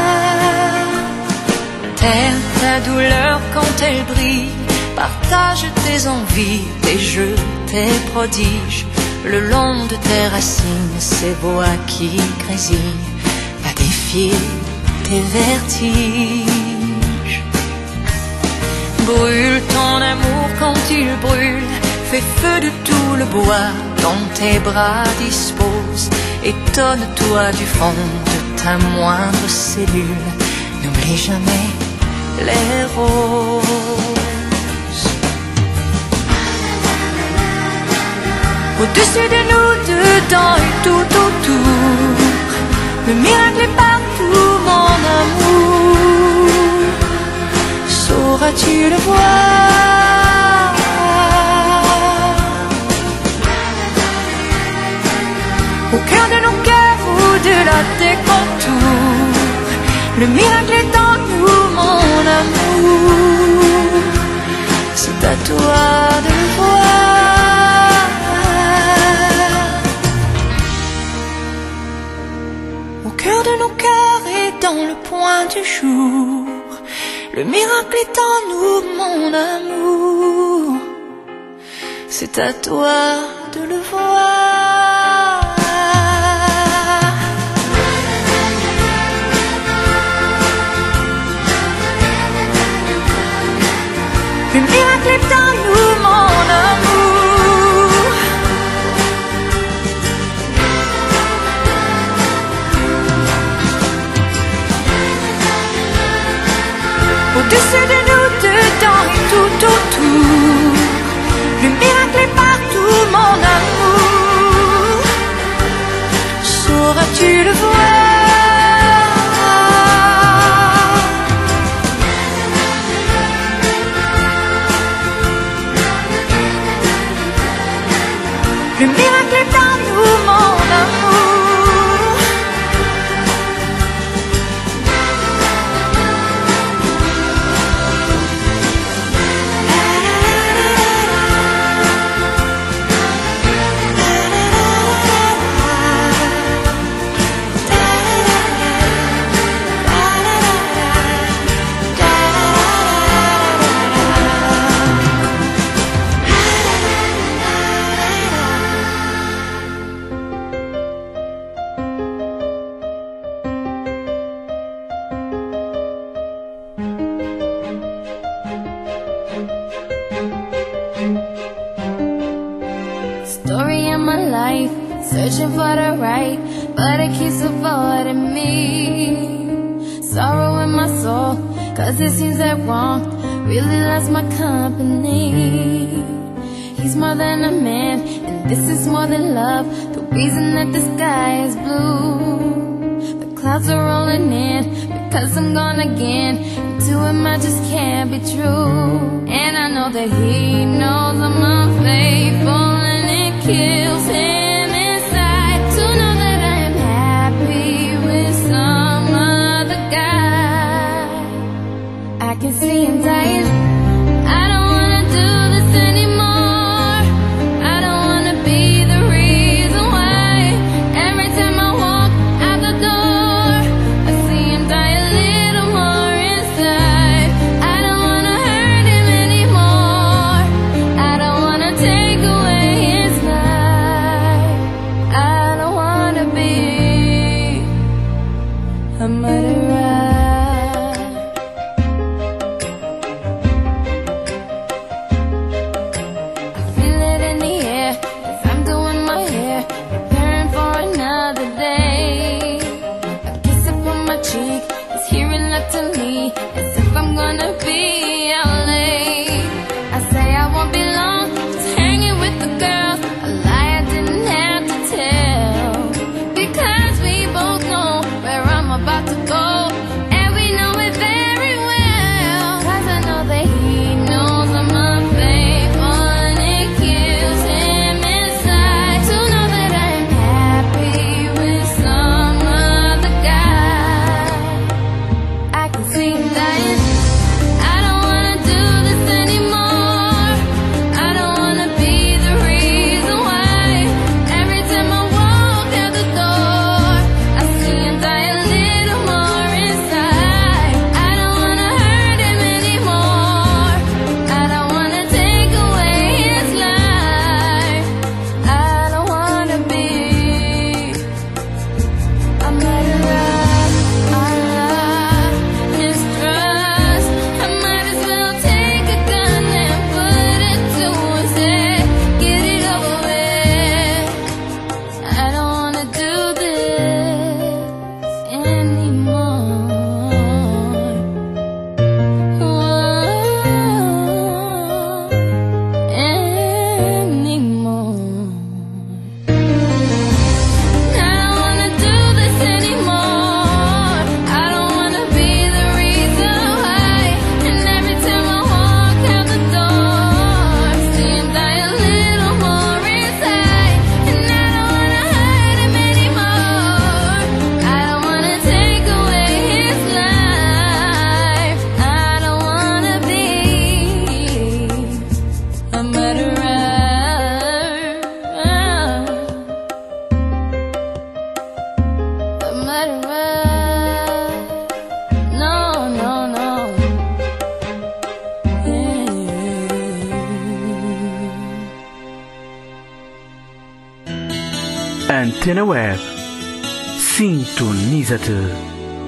Terre ta douleur quand elle brille, partage tes envies, tes jeux, tes prodiges. Le long de tes racines, ces voix qui grésillent, va défier tes vertiges. Brûle ton amour quand il brûle, fais feu de tout le bois dont tes bras disposent. Étonne-toi du fond de ta moindre cellule, n'oublie jamais les roses. Au-dessus de nous, dedans et tout autour, le miracle est partout, mon amour. Sauras-tu le voir? Au cœur de nos cœurs, au-delà des contours, le miracle est en nous, mon amour. C'est à toi de le voir. Au cœur de nos cœurs et dans le point du jour, le miracle est en nous, mon amour. C'est à toi de le voir. Le miracle est en nous, mon amour. Au-dessus de nous, dedans et tout autour, le miracle est partout, mon amour. Sauras-tu le voir? Le miracle est en nous, mon amour. Story of my life, searching for the right, but it keeps avoiding me. Sorrow in my soul, cause it seems that wrong really loves my company. He's more than a man, and this is more than love. The reason that the sky is blue, the clouds are rolling in, because I'm gone again. And to him I just can't be true. And I know that he knows I'm unfaithful, and it kills him inside to know that I am happy with some other guy. I can see him dying. I don't wanna do this anymore. I don't wanna be the reason why. Every time I walk out the door, I see him die a little more inside. I don't wanna hurt him anymore. I don't wanna take away his life. I don't wanna be a murderer. Antena Web. Sintoniza-te.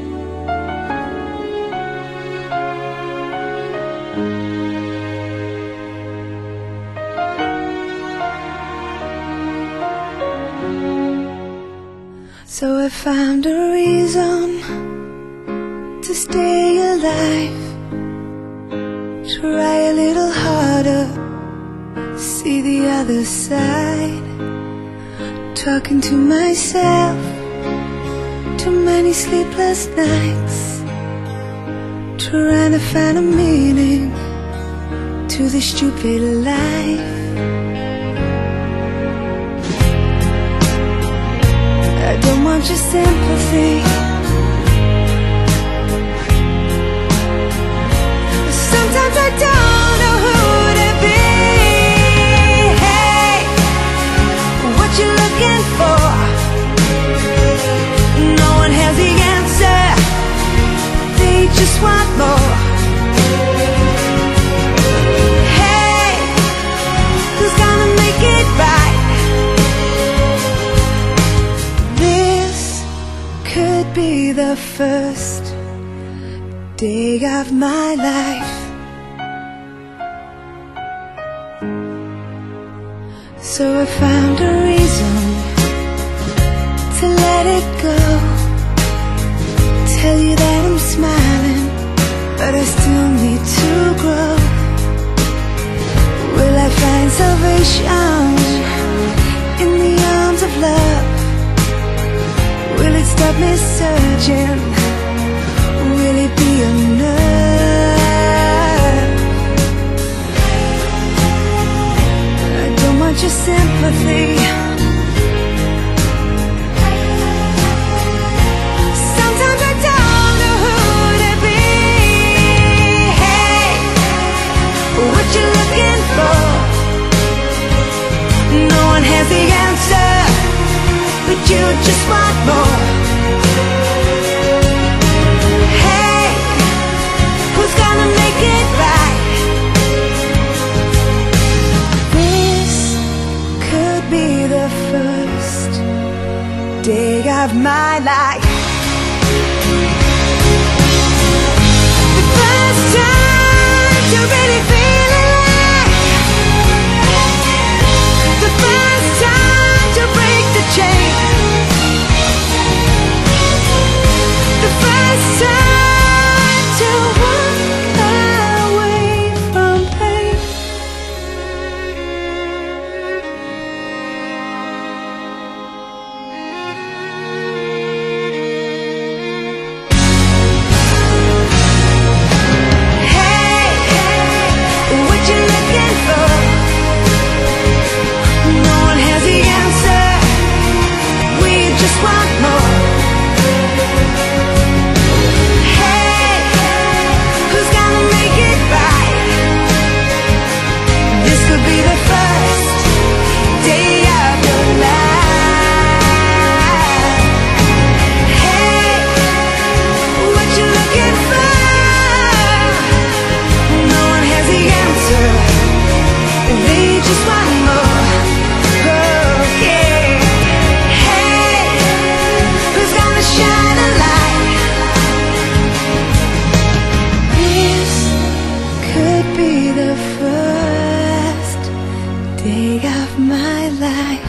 So I found a reason to stay alive. Try a little harder, see the other side. Talking to myself, too many sleepless nights, trying to find a meaning to this stupid life. I don't want your sympathy. Sometimes I don't know who to be. Hey, what you looking for? No one has the answer. They just want more. Hey, who's gonna make it right? Could be the first day of my life. So I found a reason to let it go. Tell you that I'm smiling, but I still need to grow. Will I find salvation in the arms of love? Will it stop me searching? Will it be enough? I don't want your sympathy. Sometimes I don't know who to be. Hey, what you looking for? No one has the answer, but you just want more. Hey, who's gonna make it right? This could be the first day of my life. The first time to really feel alive. The first time to break the chain. The first time to walk away from pain. Hey, what you looking for? No one has the answer. We just want more. Could be the first day of your life. Hey, what you looking for? No one has the answer. They just want more. Oh, yeah. Hey, who's gonna shine a light? This could be the first day of my life.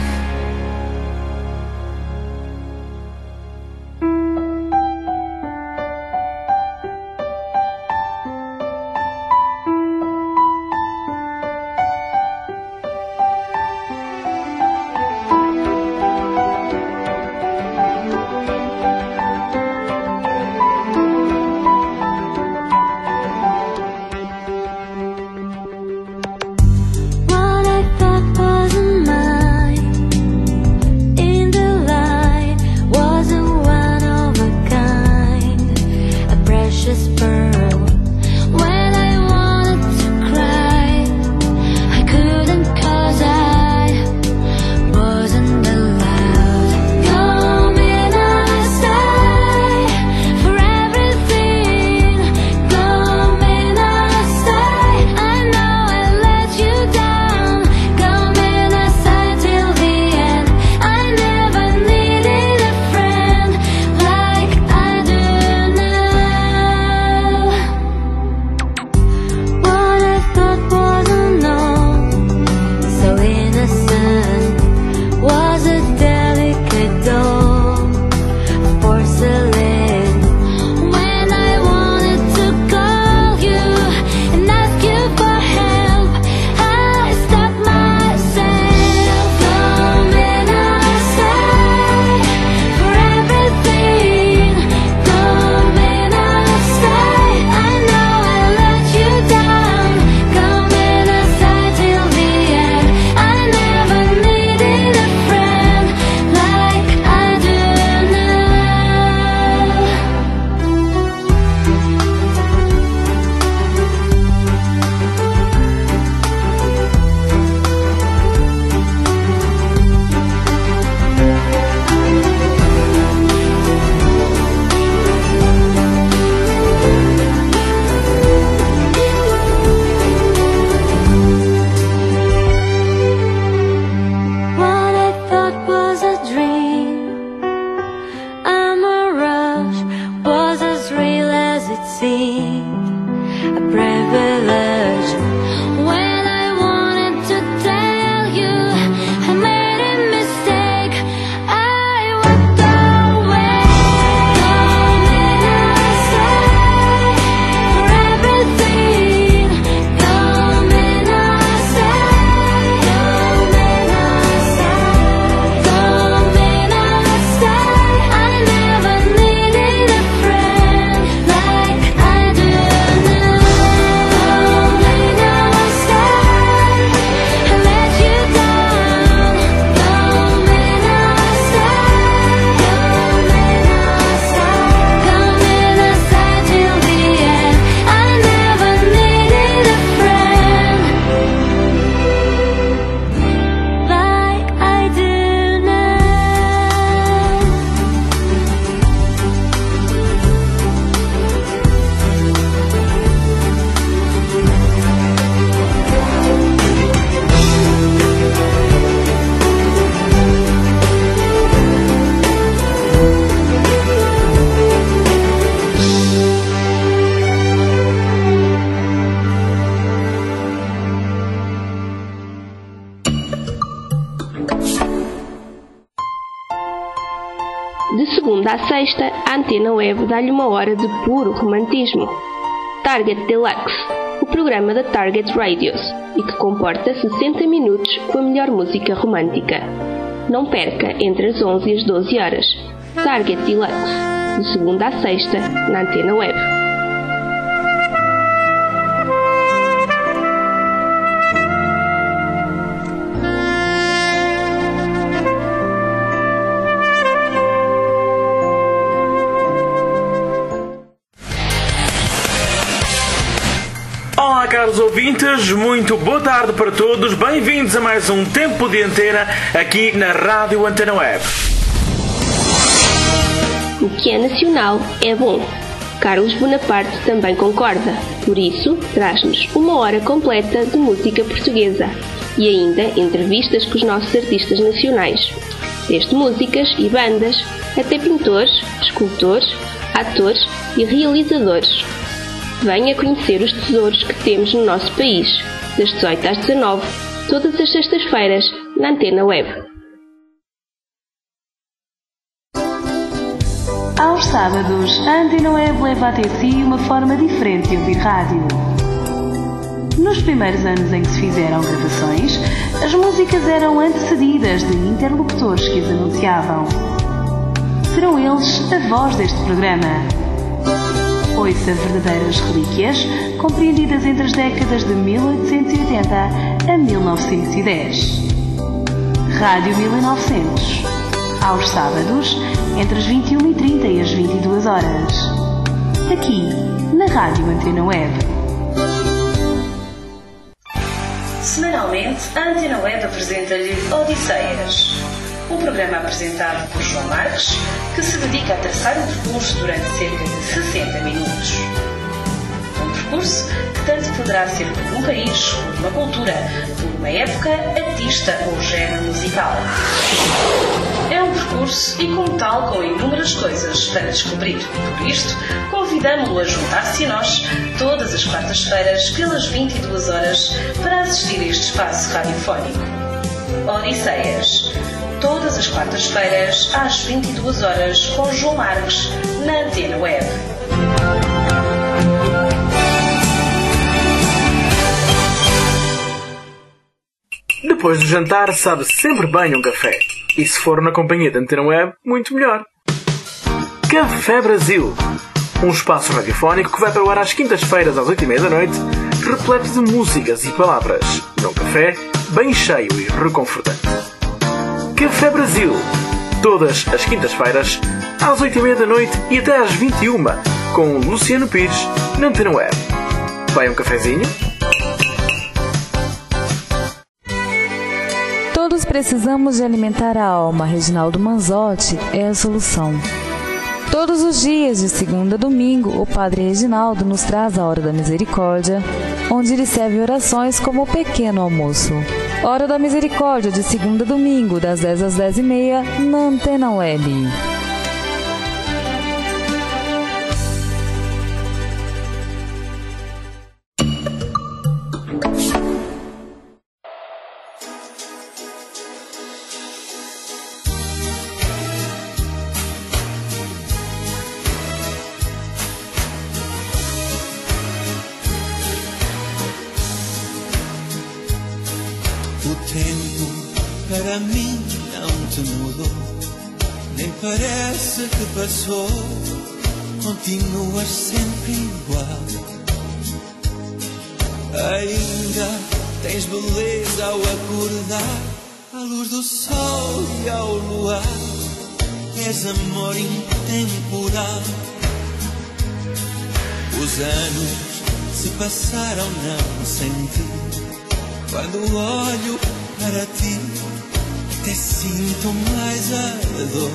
What I thought wasn't mine segunda à sexta, a Antena Web dá-lhe uma hora de puro romantismo. Target Deluxe, o programa da Target Radios, e que comporta 60 minutos com a melhor música romântica. Não perca entre as 11 e as 12 horas. Target Deluxe, de segunda à sexta, na Antena Web. Olá, caros ouvintes, muito boa tarde para todos. Bem-vindos a mais um Tempo de Antena aqui na Rádio Antena Web. O que é nacional é bom. Carlos Bonaparte também concorda. Por isso, traz-nos uma hora completa de música portuguesa e ainda entrevistas com os nossos artistas nacionais, desde músicas e bandas até pintores, escultores, atores e realizadores. Venha conhecer os tesouros que temos no nosso país, das 18 às 19, todas as sextas-feiras, na Antena Web. Aos sábados, a Antena Web leva até si uma forma diferente de ouvir rádio. Nos primeiros anos em que se fizeram gravações, as músicas eram antecedidas de interlocutores que as anunciavam. Serão eles a voz deste programa. Ouça verdadeiras relíquias, compreendidas entre as décadas de 1880 a 1910. Rádio 1900. Aos sábados, entre as 21h30 e as 22 horas. Aqui, na Rádio Antena Web. Semanalmente, a Antena Web apresenta-lhe Odisseias. Um programa apresentado por João Marques, que se dedica a traçar um percurso durante cerca de 60 minutos. Um percurso que tanto poderá ser por um país, por uma cultura, por uma época, artista ou género musical. É um percurso e, como tal, com inúmeras coisas para descobrir. Por isto, convidamo-lo a juntar-se a nós todas as quartas-feiras pelas 22 horas para assistir a este espaço radiofónico. Odisseias. Todas as quartas-feiras, às 22 horas, com João Marques, na Antena Web. Depois do jantar, sabe sempre bem um café. E se for na companhia da Antena Web, muito melhor. Café Brasil. Um espaço radiofónico que vai para o ar às quintas-feiras, às 8h30 da noite, repleto de músicas e palavras. Num café bem cheio e reconfortante. Café Brasil, todas as quintas-feiras, às 8h30 da noite e até às 21h, com Luciano Pires, na Antena Web. Vai um cafezinho? Todos precisamos de alimentar a alma. Reginaldo Manzotti é a solução. Todos os dias, de segunda a domingo, o Padre Reginaldo nos traz a Hora da Misericórdia, onde ele serve orações como o pequeno almoço. Hora da Misericórdia, de segunda a domingo, das 10 às 10h30, na Antena Web. Para mim não te mudou, nem parece que passou, continuas sempre igual. Ainda tens beleza ao acordar, à luz do sol e ao luar, és amor intemporal. Os anos se passaram, não senti, quando olho para ti, até sinto mais a dor.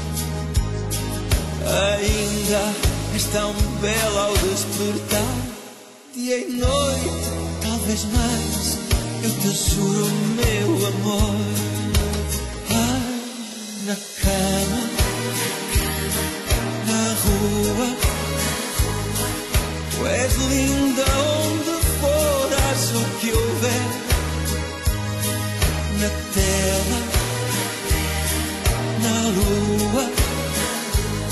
Ainda és tão bela ao despertar, dia e noite, talvez mais, eu te juro, meu amor. Ai, na cama, na rua, tu és linda onde for, acho que houver. Na terra, na lua,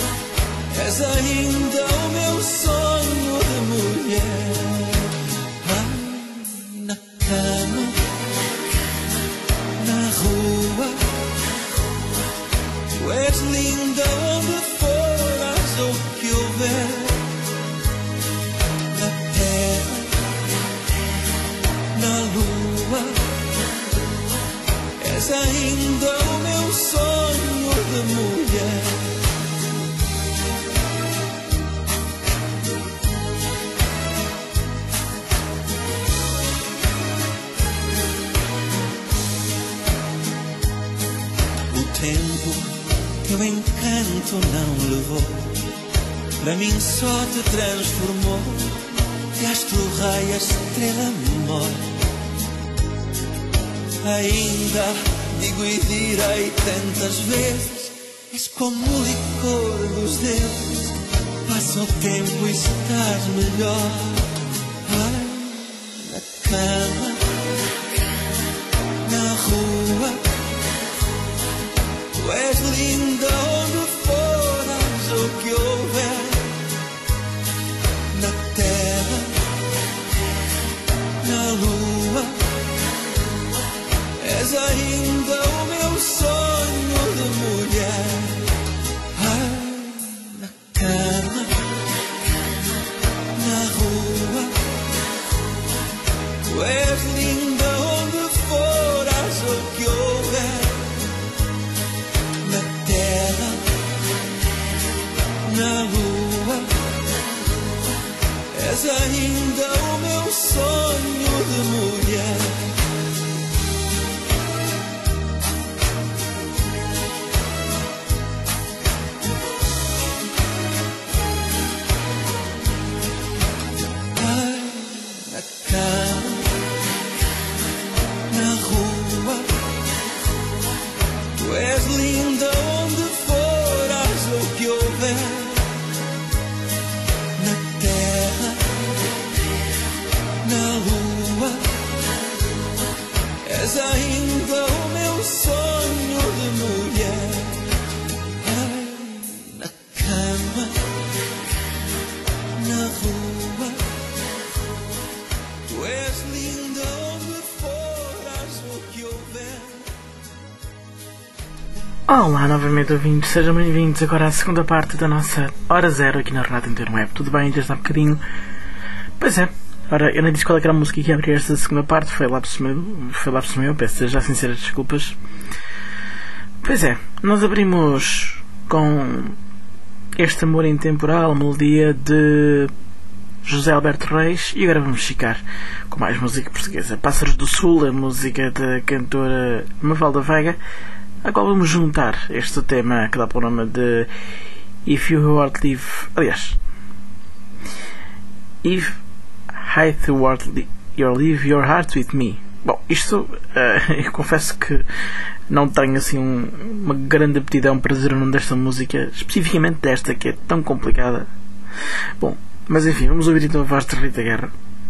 És ainda o meu sonho de mulher. O tempo, teu encanto não levou, para mim só te transformou. E astro, raio, estrela, amor. Ainda digo e direi tantas vezes, és como o licor dos deuses. Passa o tempo e estás melhor. Ai, na cama, na rua, tu és linda onde foras ou que houver. Na terra, na lua, és ainda o meu sonho de mulher. Ai, na cama, na rua, tu és linda onde foras ou que houver. Na terra, na lua, és ainda o meu sonho de mulher. Na rua, tu és linda onde foras ou que houver. Na terra, na lua, és ainda o meu sonho de mulher. Ai, na cama, na rua, tu és linda onde foras ou que houver. Olá novamente ouvintes, sejam bem-vindos agora à segunda parte da nossa Hora Zero aqui na Rádio Interweb. Tudo bem desde há bocadinho? Pois é, ora, eu nem disse qual era a música que ia abrir esta segunda parte, foi lapso meu, peço já sinceras desculpas. Pois é, nós abrimos com Este Amor Intemporal, melodia de José Alberto Reis, e agora vamos ficar com mais música portuguesa. Pássaros do Sul, a música da cantora Mafalda Veiga, a qual vamos juntar este tema que dá pelo nome de If You Heart Live. Aliás, If I Thwart Your Leave Your Heart With Me. Bom, isto eu confesso que não tenho assim uma grande aptidão para dizer o nome desta música, especificamente desta que é tão complicada. Bom, mas enfim, vamos ouvir então a voz de Rita Guerra.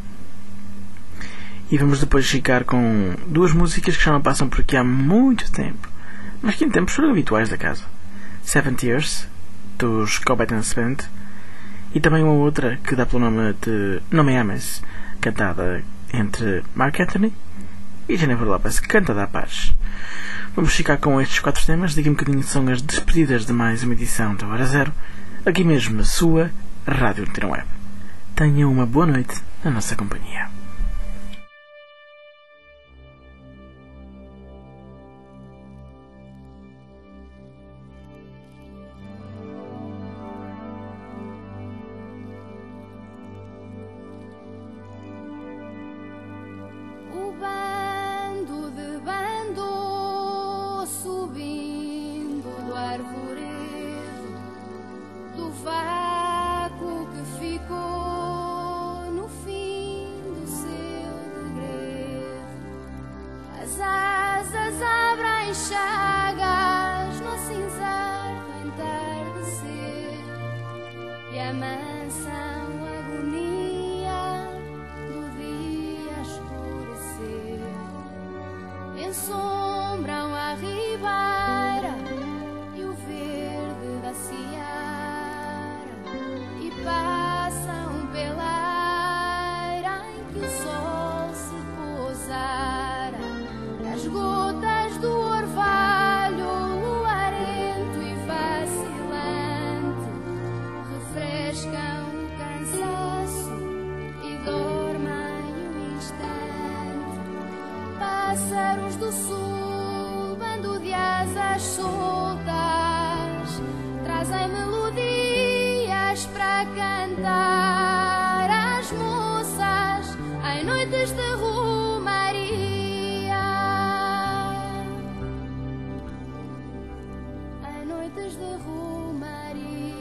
E vamos depois ficar com duas músicas que já não passam por aqui há muito tempo, mas que em tempos foram habituais da casa. 70 Years, dos Cobain Band, e também uma outra que dá pelo nome de Não Me Ames, cantada entre Marc Anthony e Jennifer Lopez, cantada à paz. Vamos ficar com estes 4 temas. Daqui a um bocadinho são as despedidas de mais uma edição da Hora Zero, aqui mesmo na sua Rádio Interweb. Tenham uma boa noite na nossa companhia. Pássaros do sul de asas soltas, trazem melodias para cantar as moças em noites de romaria, em noites de romaria.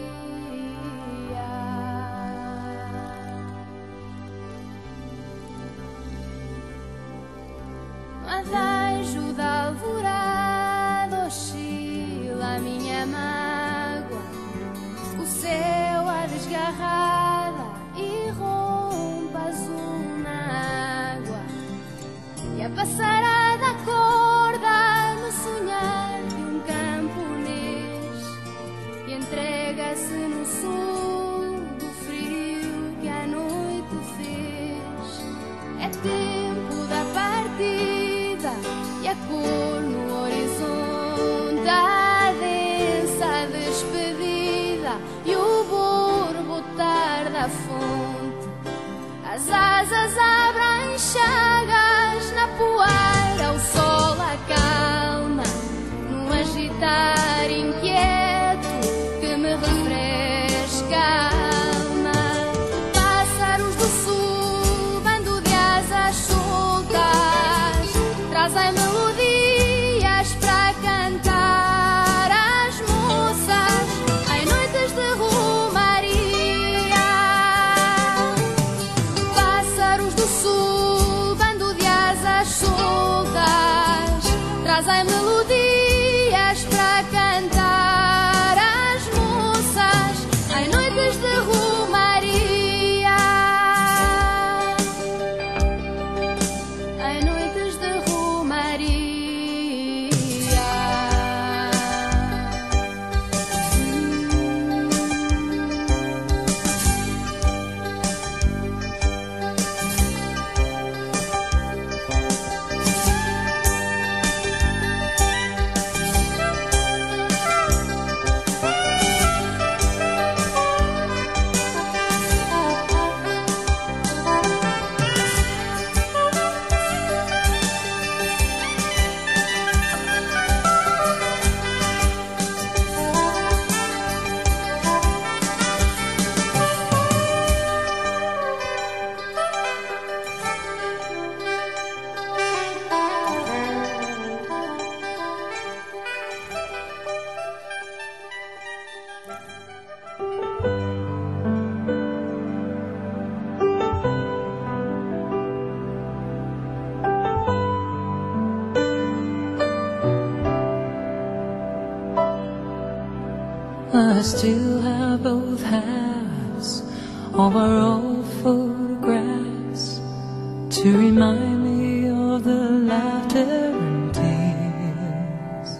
Madejo da alvorada oscila a minha mágoa, o céu a desgarrada e rompe azul na água, e a passarada acorda no sonhar de um camponês e entrega-se no sul do frio que a noite fez. É tempo da partida e a cor no horizonte, a densa despedida e o borbotar da fonte. As asas abrem chagas na poeira, o sol acalma num agitar inquieto que me refresca a alma. Pássaros do sul, bando de asas soltas, trazem melodias para cantar as moças em noites de romaria. Pássaros do sul, bando de asas soltas, trazem melodias para cantar as moças em noites de romaria, em noites de romaria. I still have both halves of our old photographs to remind me of the laughter and tears,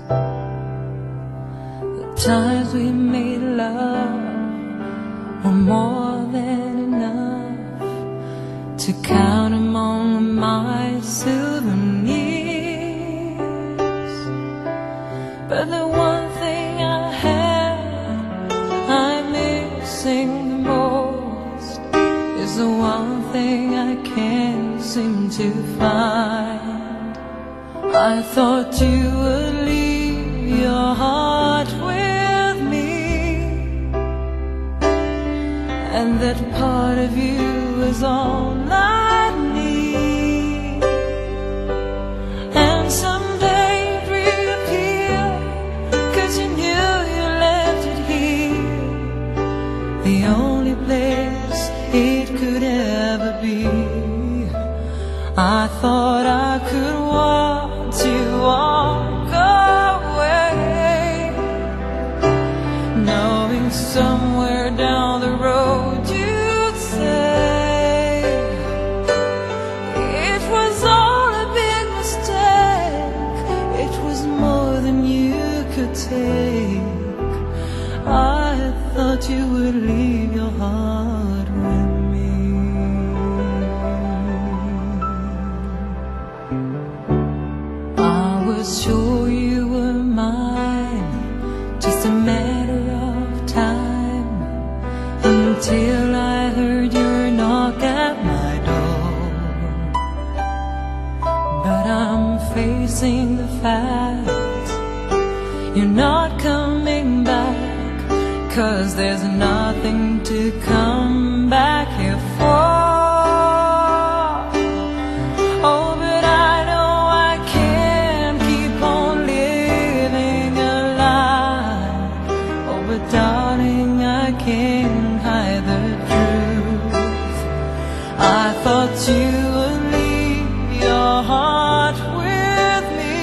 the times we made love were more than enough to count among my souvenirs. But the one thing I had, I'm missing the most, is the one thing I can't seem to find. I thought you would leave your heart with me, and that part of you is all I need. And someday you'd reappear, 'cause you knew you left it here, the only place it could ever be. I thought I could watch you walk away, knowing somewhere down the road you'd say it was all a big mistake, it was more than you could take. I thought you would leave your heart with me. I was sure you were mine, just a matter of time, until I heard your knock at my door. But I'm facing the fact you're not coming back, 'cause there's nothing to come back here for. Oh, but I know I can't keep on living a lie. Oh, but darling, I can't hide the truth. I thought you would leave your heart with me,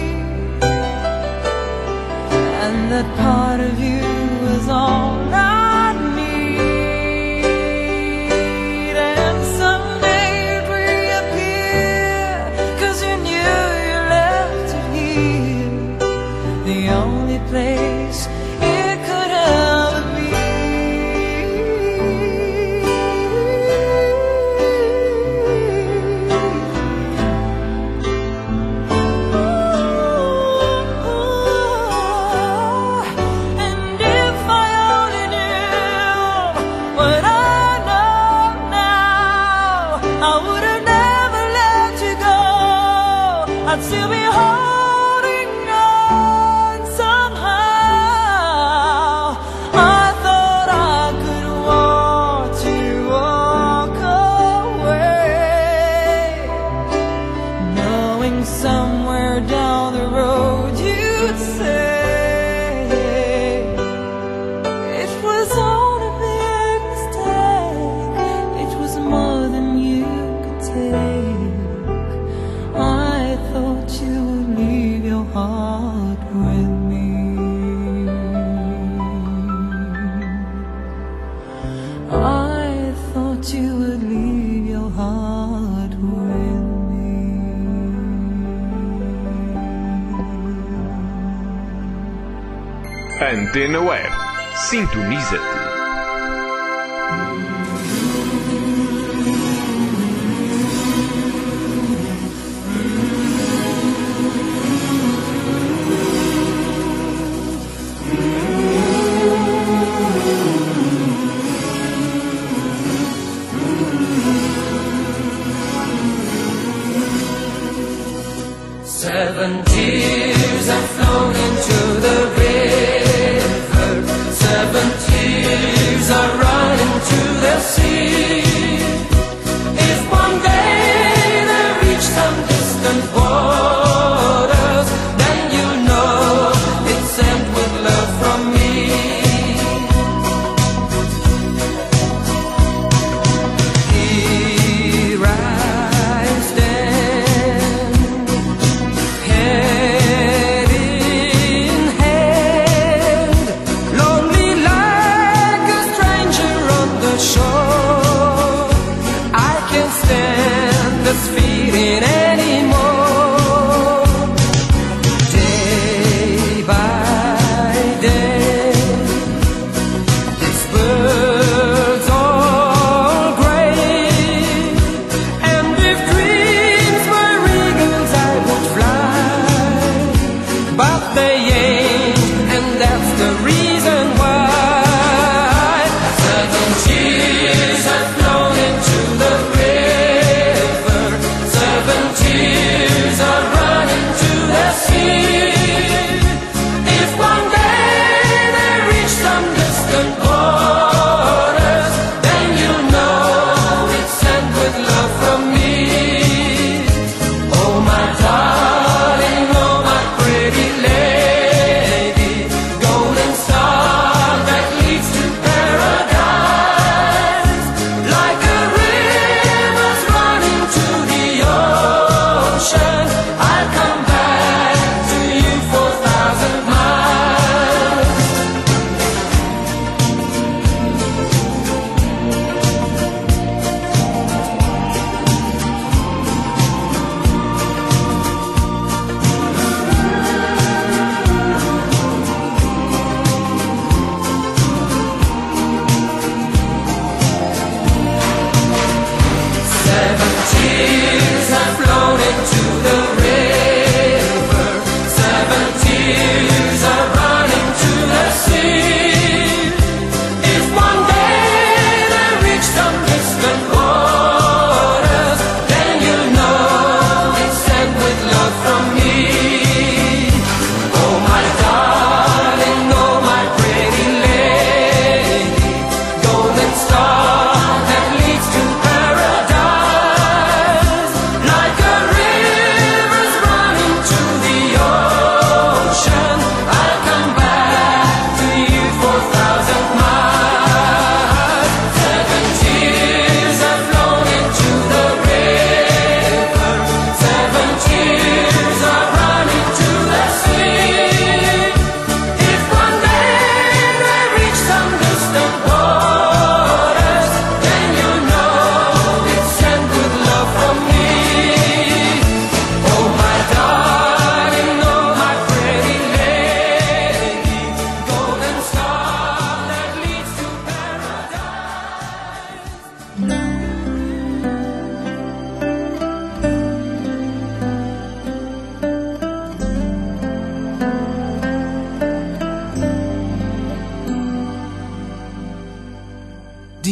and that part of you is all I need. And someday you'd reappear, 'cause you knew you left it here, the only place it could ever be. And if I only knew what I know now, I would have never let you go. I'd still be holding on somehow. I thought I could watch you walk away, knowing somewhere down the road you'd say it was all a big mistake. It was more than you could take. I thought you would leave your heart with me. I thought you would leave your heart with me. Antena Web. Sintoniza-te. Seven tears have flown into the river. Seven tears are running to the sea. If one day they reach some distant waters, then you know it's sent with love from me. Here I stand, heading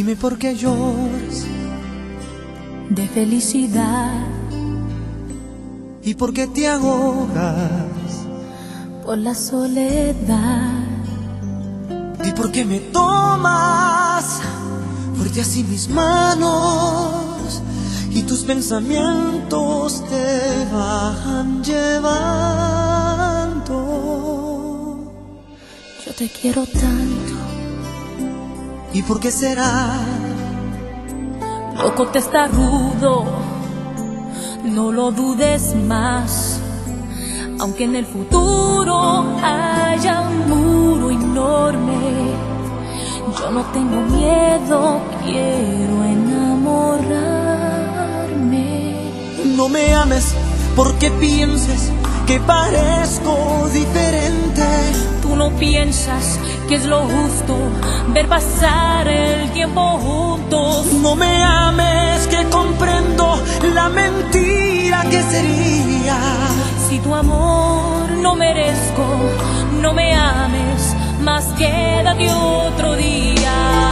Dime por qué lloras de felicidad. ¿Y por qué te ahogas? Por la soledad. ¿Y por qué me tomas fuerte así mis manos y tus pensamientos te van llevando? Yo te quiero tanto. ¿Y por qué será? Loco testarudo, no lo dudes más. Aunque en el futuro haya un muro enorme, yo no tengo miedo, quiero enamorarme. No me ames porque pienses que parezco diferente. Tú no piensas que es lo justo ver pasar el tiempo juntos. No me ames que comprendo la mentira que sería. Si tu amor no merezco, no me ames, más quédate otro día.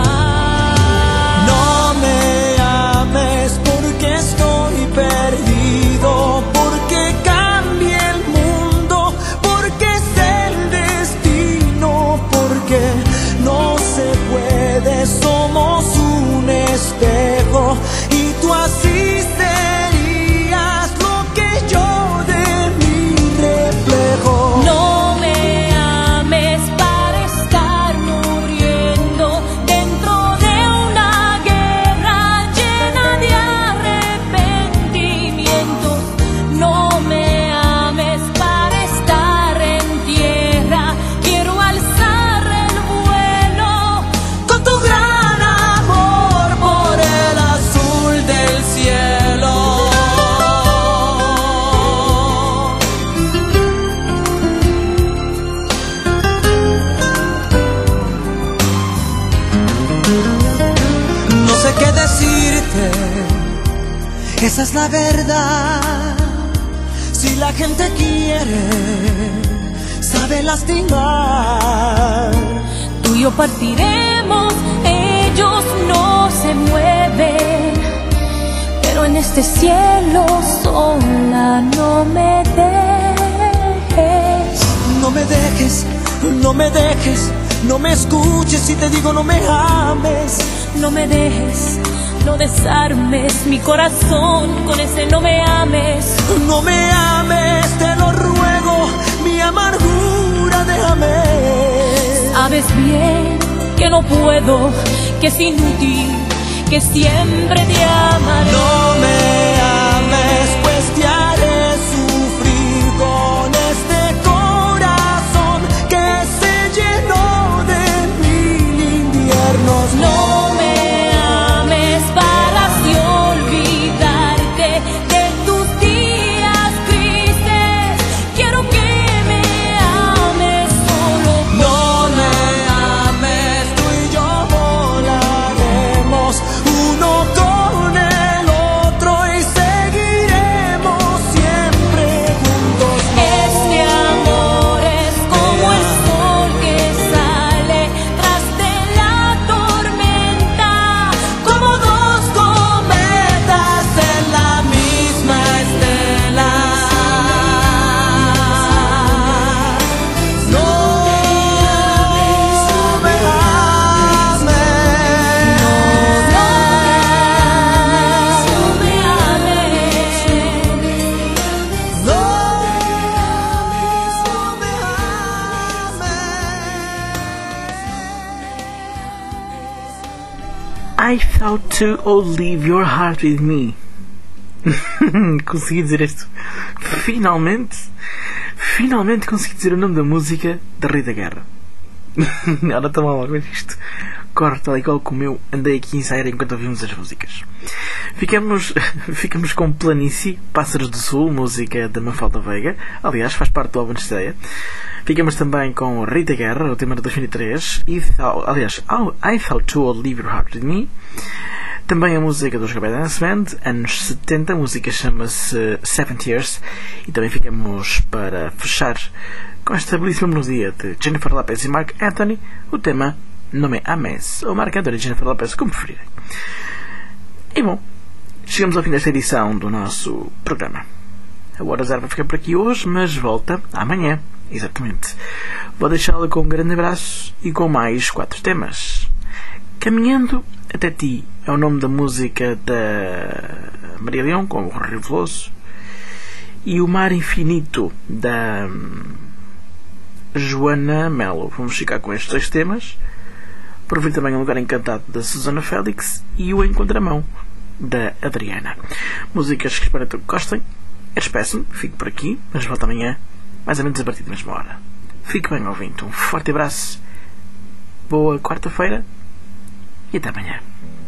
No me ames porque estoy perdido, porque cambia el mundo, porque es el destino, porque no se puede, somos un espejo y tú así serías lo que yo de mi reflejo. No me ames para estar muriendo dentro de una guerra llena de arrepentimientos. No me ames para estar en tierra, quiero alzar el vuelo con tu gran amor por el azul del cielo. No sé qué decirte, esa es la verdad. Si la gente quiere, sabe lastimar. Tú y yo partiremos, ellos no se mueven, pero en este cielo sola no me dejes. No me dejes, no me dejes, no me escuches si te digo no me ames. No me dejes, no desarmes mi corazón con ese no me ames. No me ames, te lo ruego, mi amargura déjame. Sabes bien que no puedo, que es inútil, que siempre te amaré. No me ames, pues te haré sufrir con este corazón que se llenó de mil inviernos. No me ames para así olvidarte de tus días tristes. Quiero que me ames solo. No me ames, tú y yo volaremos uno con el otro y seguiremos siempre juntos. Este amor es como el sol que sale tras de la tormenta, Como dos cometas en la misma estela. No me ames, no me ames. no I thought to oh leave your heart with me. Consegui dizer isto. Finalmente consegui dizer o nome da música da Rita Guerra. Ora, está mal a ver isto. Corre tal e qual como eu andei aqui a ensaiar enquanto ouvimos as músicas. Ficamos com Planície, Pássaros do Sul, música da Mafalda Veiga. Aliás, faz parte do álbum de estreia. Ficamos também com Rita Guerra, o tema de 2003. I Thought to Leave Your Heart With Me. Também a música dos Gabay Dance Band, anos 70, a música chama-se 70 Years. E também ficamos para fechar com esta belíssima melodia de Jennifer Lopez e Marc Anthony, o tema Não Me Ames, ou Marc Anthony, Jennifer Lopez, como preferirem. E bom, chegamos ao fim desta edição do nosso programa. A Hora Zero vai ficar por aqui hoje, mas volta amanhã, exatamente. Vou deixá-la com um grande abraço e com mais 4 temas. Caminhando Até Ti é o nome da música da Maria Leão, com o Rio Veloso. E O Mar Infinito, da Joana Melo. Vamos ficar com estes 2 temas. Por ouvir também Um Lugar Encantado, da Susana Félix, e O Encontramão, da Adriana. Músicas que espero que gostem. Eu despeço-me, fico por aqui, mas volto amanhã, mais ou menos a partir da mesma hora. Fique bem, ouvinte. Um forte abraço, boa quarta-feira e até amanhã.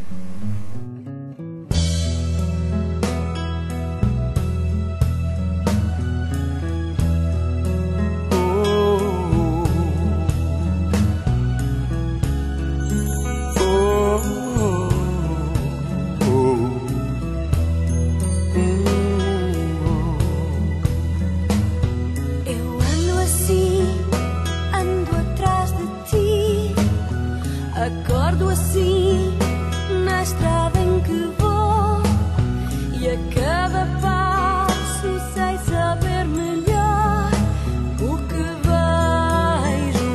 Acordo assim na estrada em que vou, e a cada passo sei saber melhor o que vejo.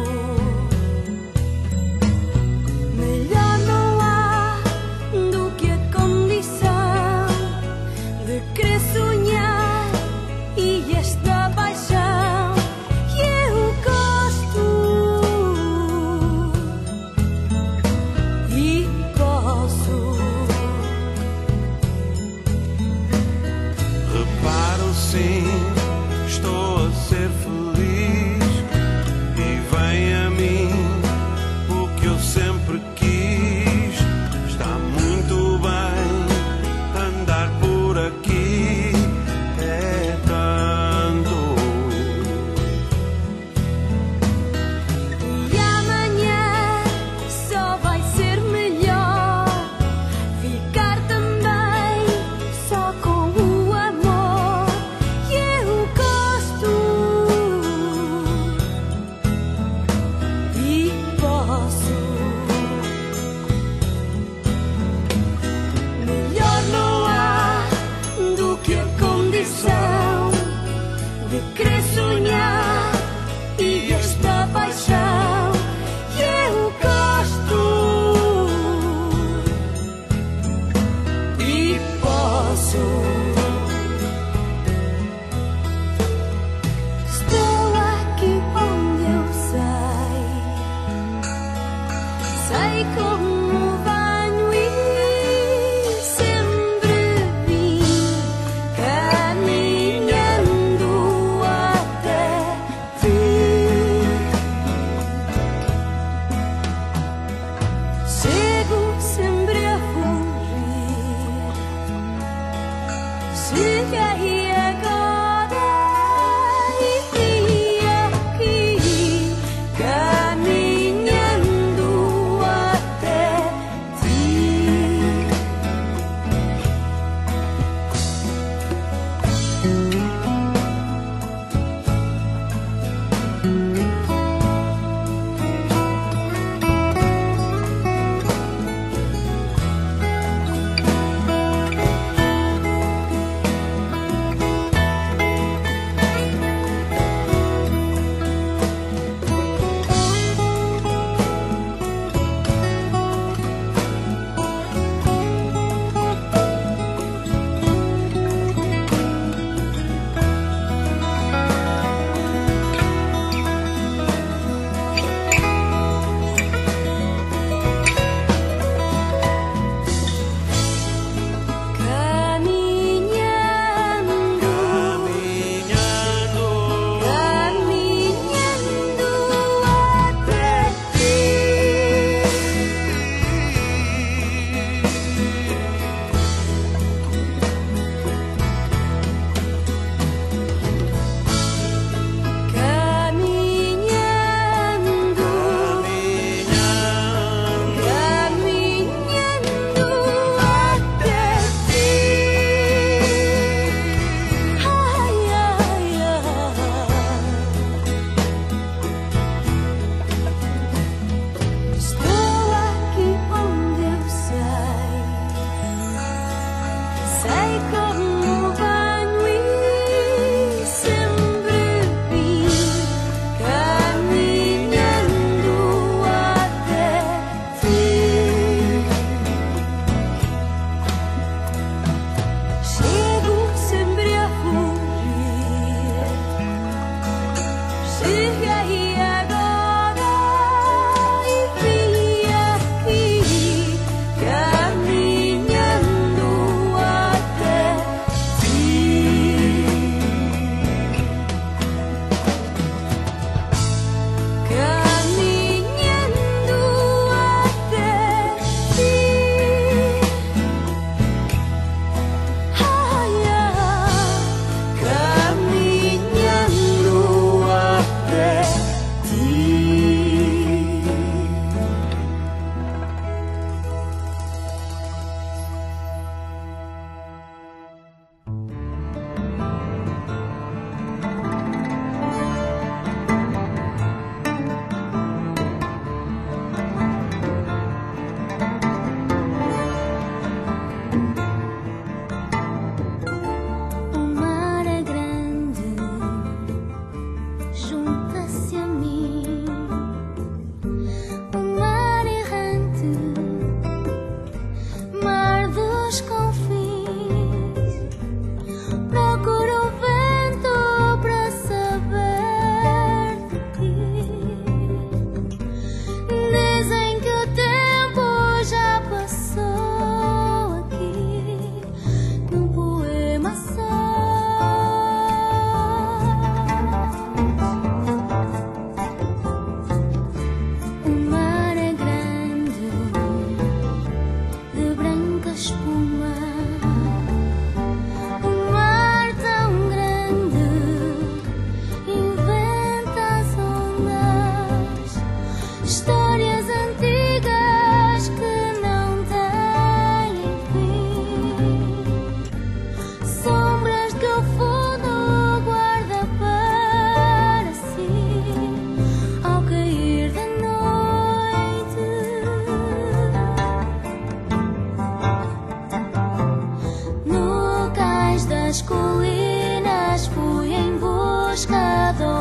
Melhor não há do que a condição de querer sonhar e esta paixão que eu gosto. Reparo sim, estou a ser feliz e vem a mim o que eu sempre quis. Está muito bem andar por aqui, é tanto. E amanhã só vai ser melhor ficar também só com o amor que eu gosto. E posso. Melhor não há do que a condição de querer sonhar e esta paixão que eu gosto. E posso. Estou aqui onde eu sei como venho e sempre vim caminhando até ti. Chego sempre a fugir, cheguei agora e vim aqui caminhando até ti.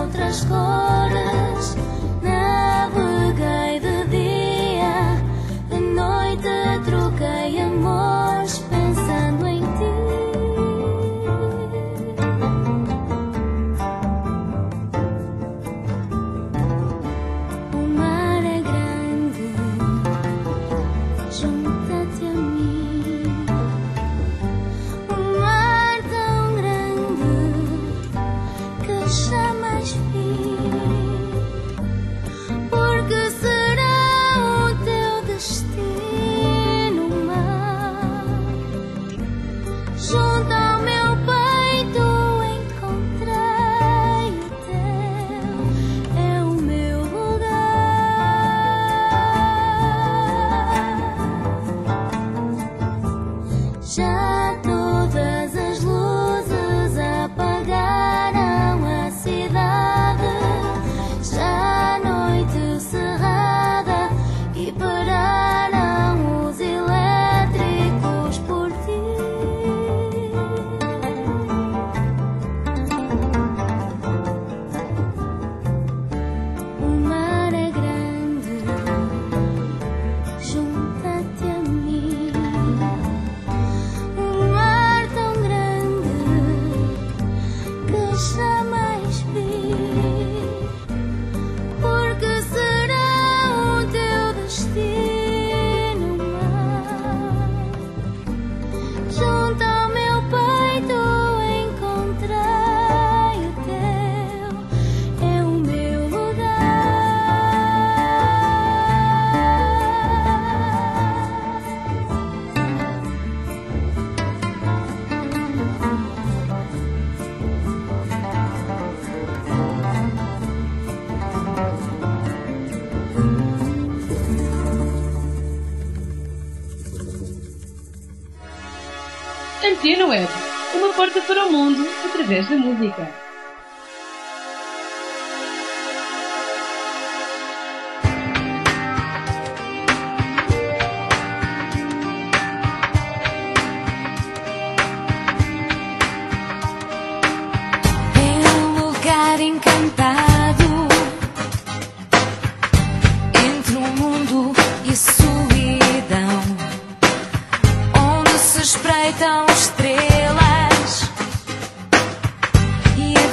noutras cores. Naveguei de dia, de noite troquei amores pensando em ti. O mar é grande, junta-te a mim. Um mar tão grande que jamais vi. Porque será o teu destino, mar? Junto ao meu peito encontrei o teu, é o meu lugar. Já todas as luzes apagaram a cidade, já a noite cerrada e pararam os elétricos por ti. O mar é grande, junta-te a mim. Um mar tão grande que jamais vi. Porque será o teu destino, mar? Junto ao meu peito encontrei o teu, é o meu lugar. Antena Web, uma porta para o mundo através da música. É um lugar encantado entre o mundo e a solidão, onde se espreitam estrelas e a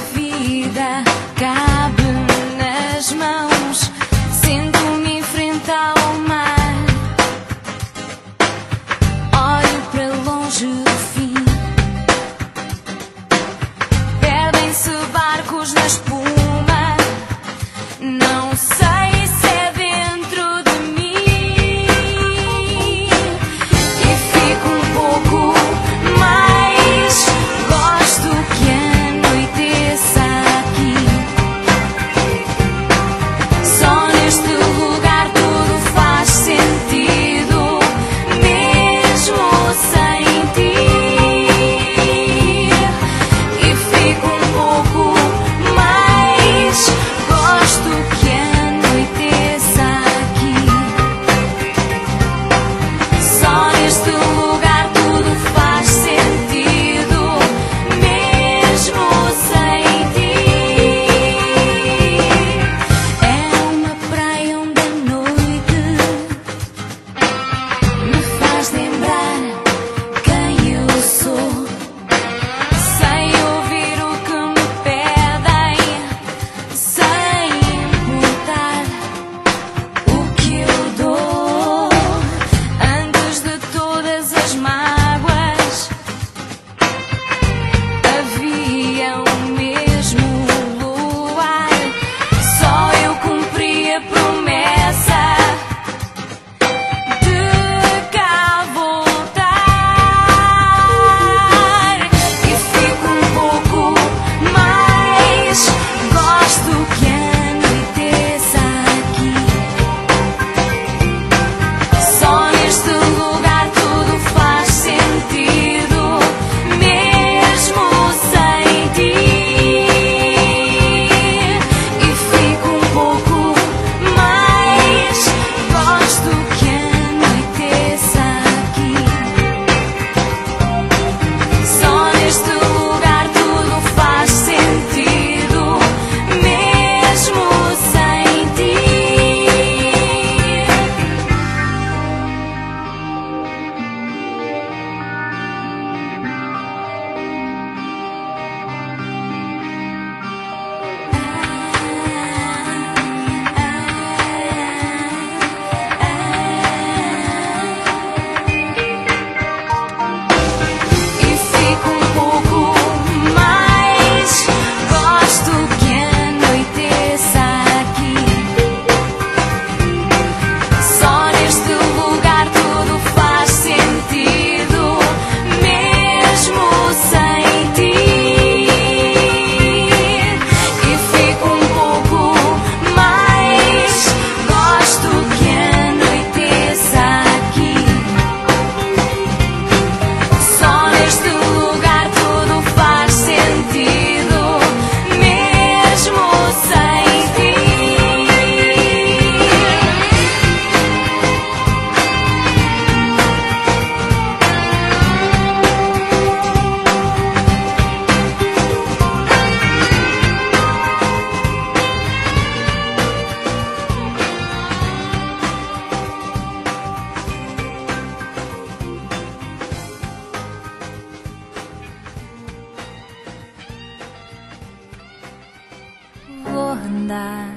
andar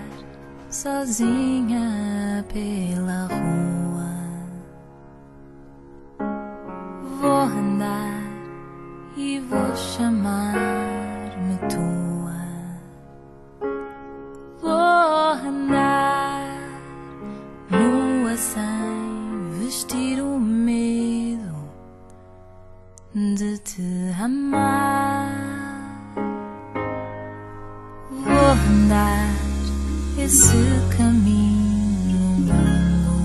sozinha pela rua. Vou andar e vou chamar-me tua. Vou andar nua sem vestir o medo de te amar. Vou andar esse caminho longo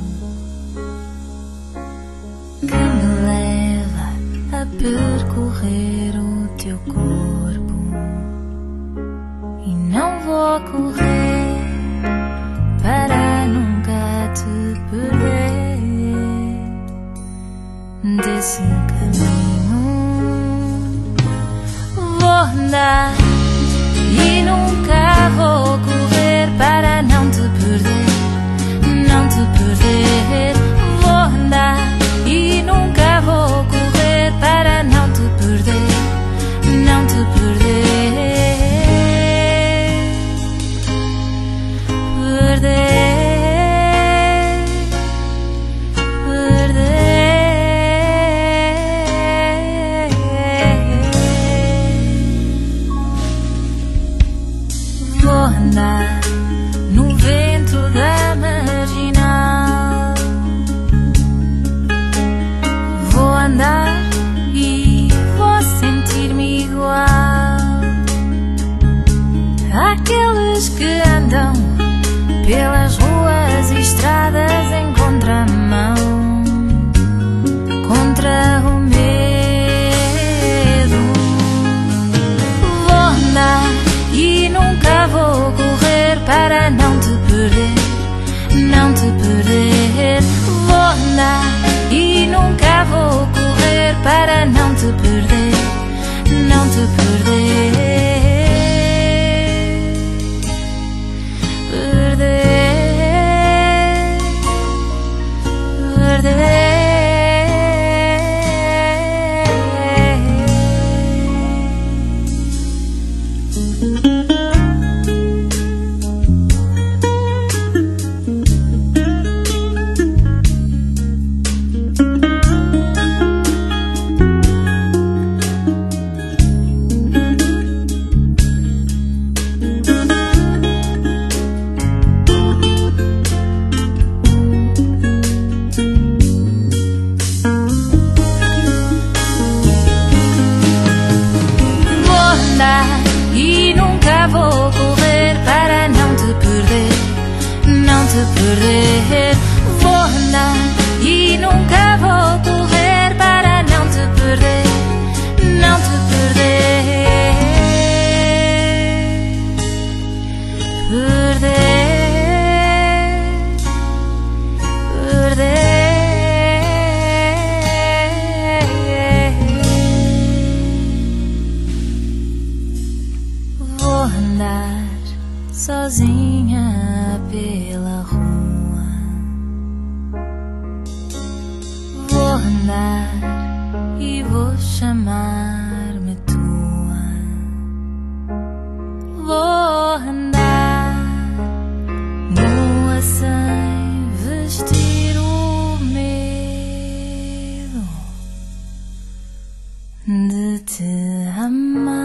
que me leva a percorrer o teu corpo, e não vou correr para nunca te perder desse caminho. Vou andar e nunca vou correr para não te perder, não te perder. Vou andar e nunca vou correr para não te perder, não te perder. Vou andar no vento da marginal. Vou andar e vou sentir-me igual àqueles que andam pelas ruas e estradas em contramão, contra o medo. Vou andar e nunca vou correr para não te perder, não te perder. Vou andar e nunca vou correr para não te perder, não te perder. E nunca vou correr para não te perder, não te perder. Vou andar e nunca vou correr para não te perder, não te perder. Vou andar sozinha pela rua. Vou andar e vou chamar-me tua. Vou andar nua sem vestir o medo de te amar.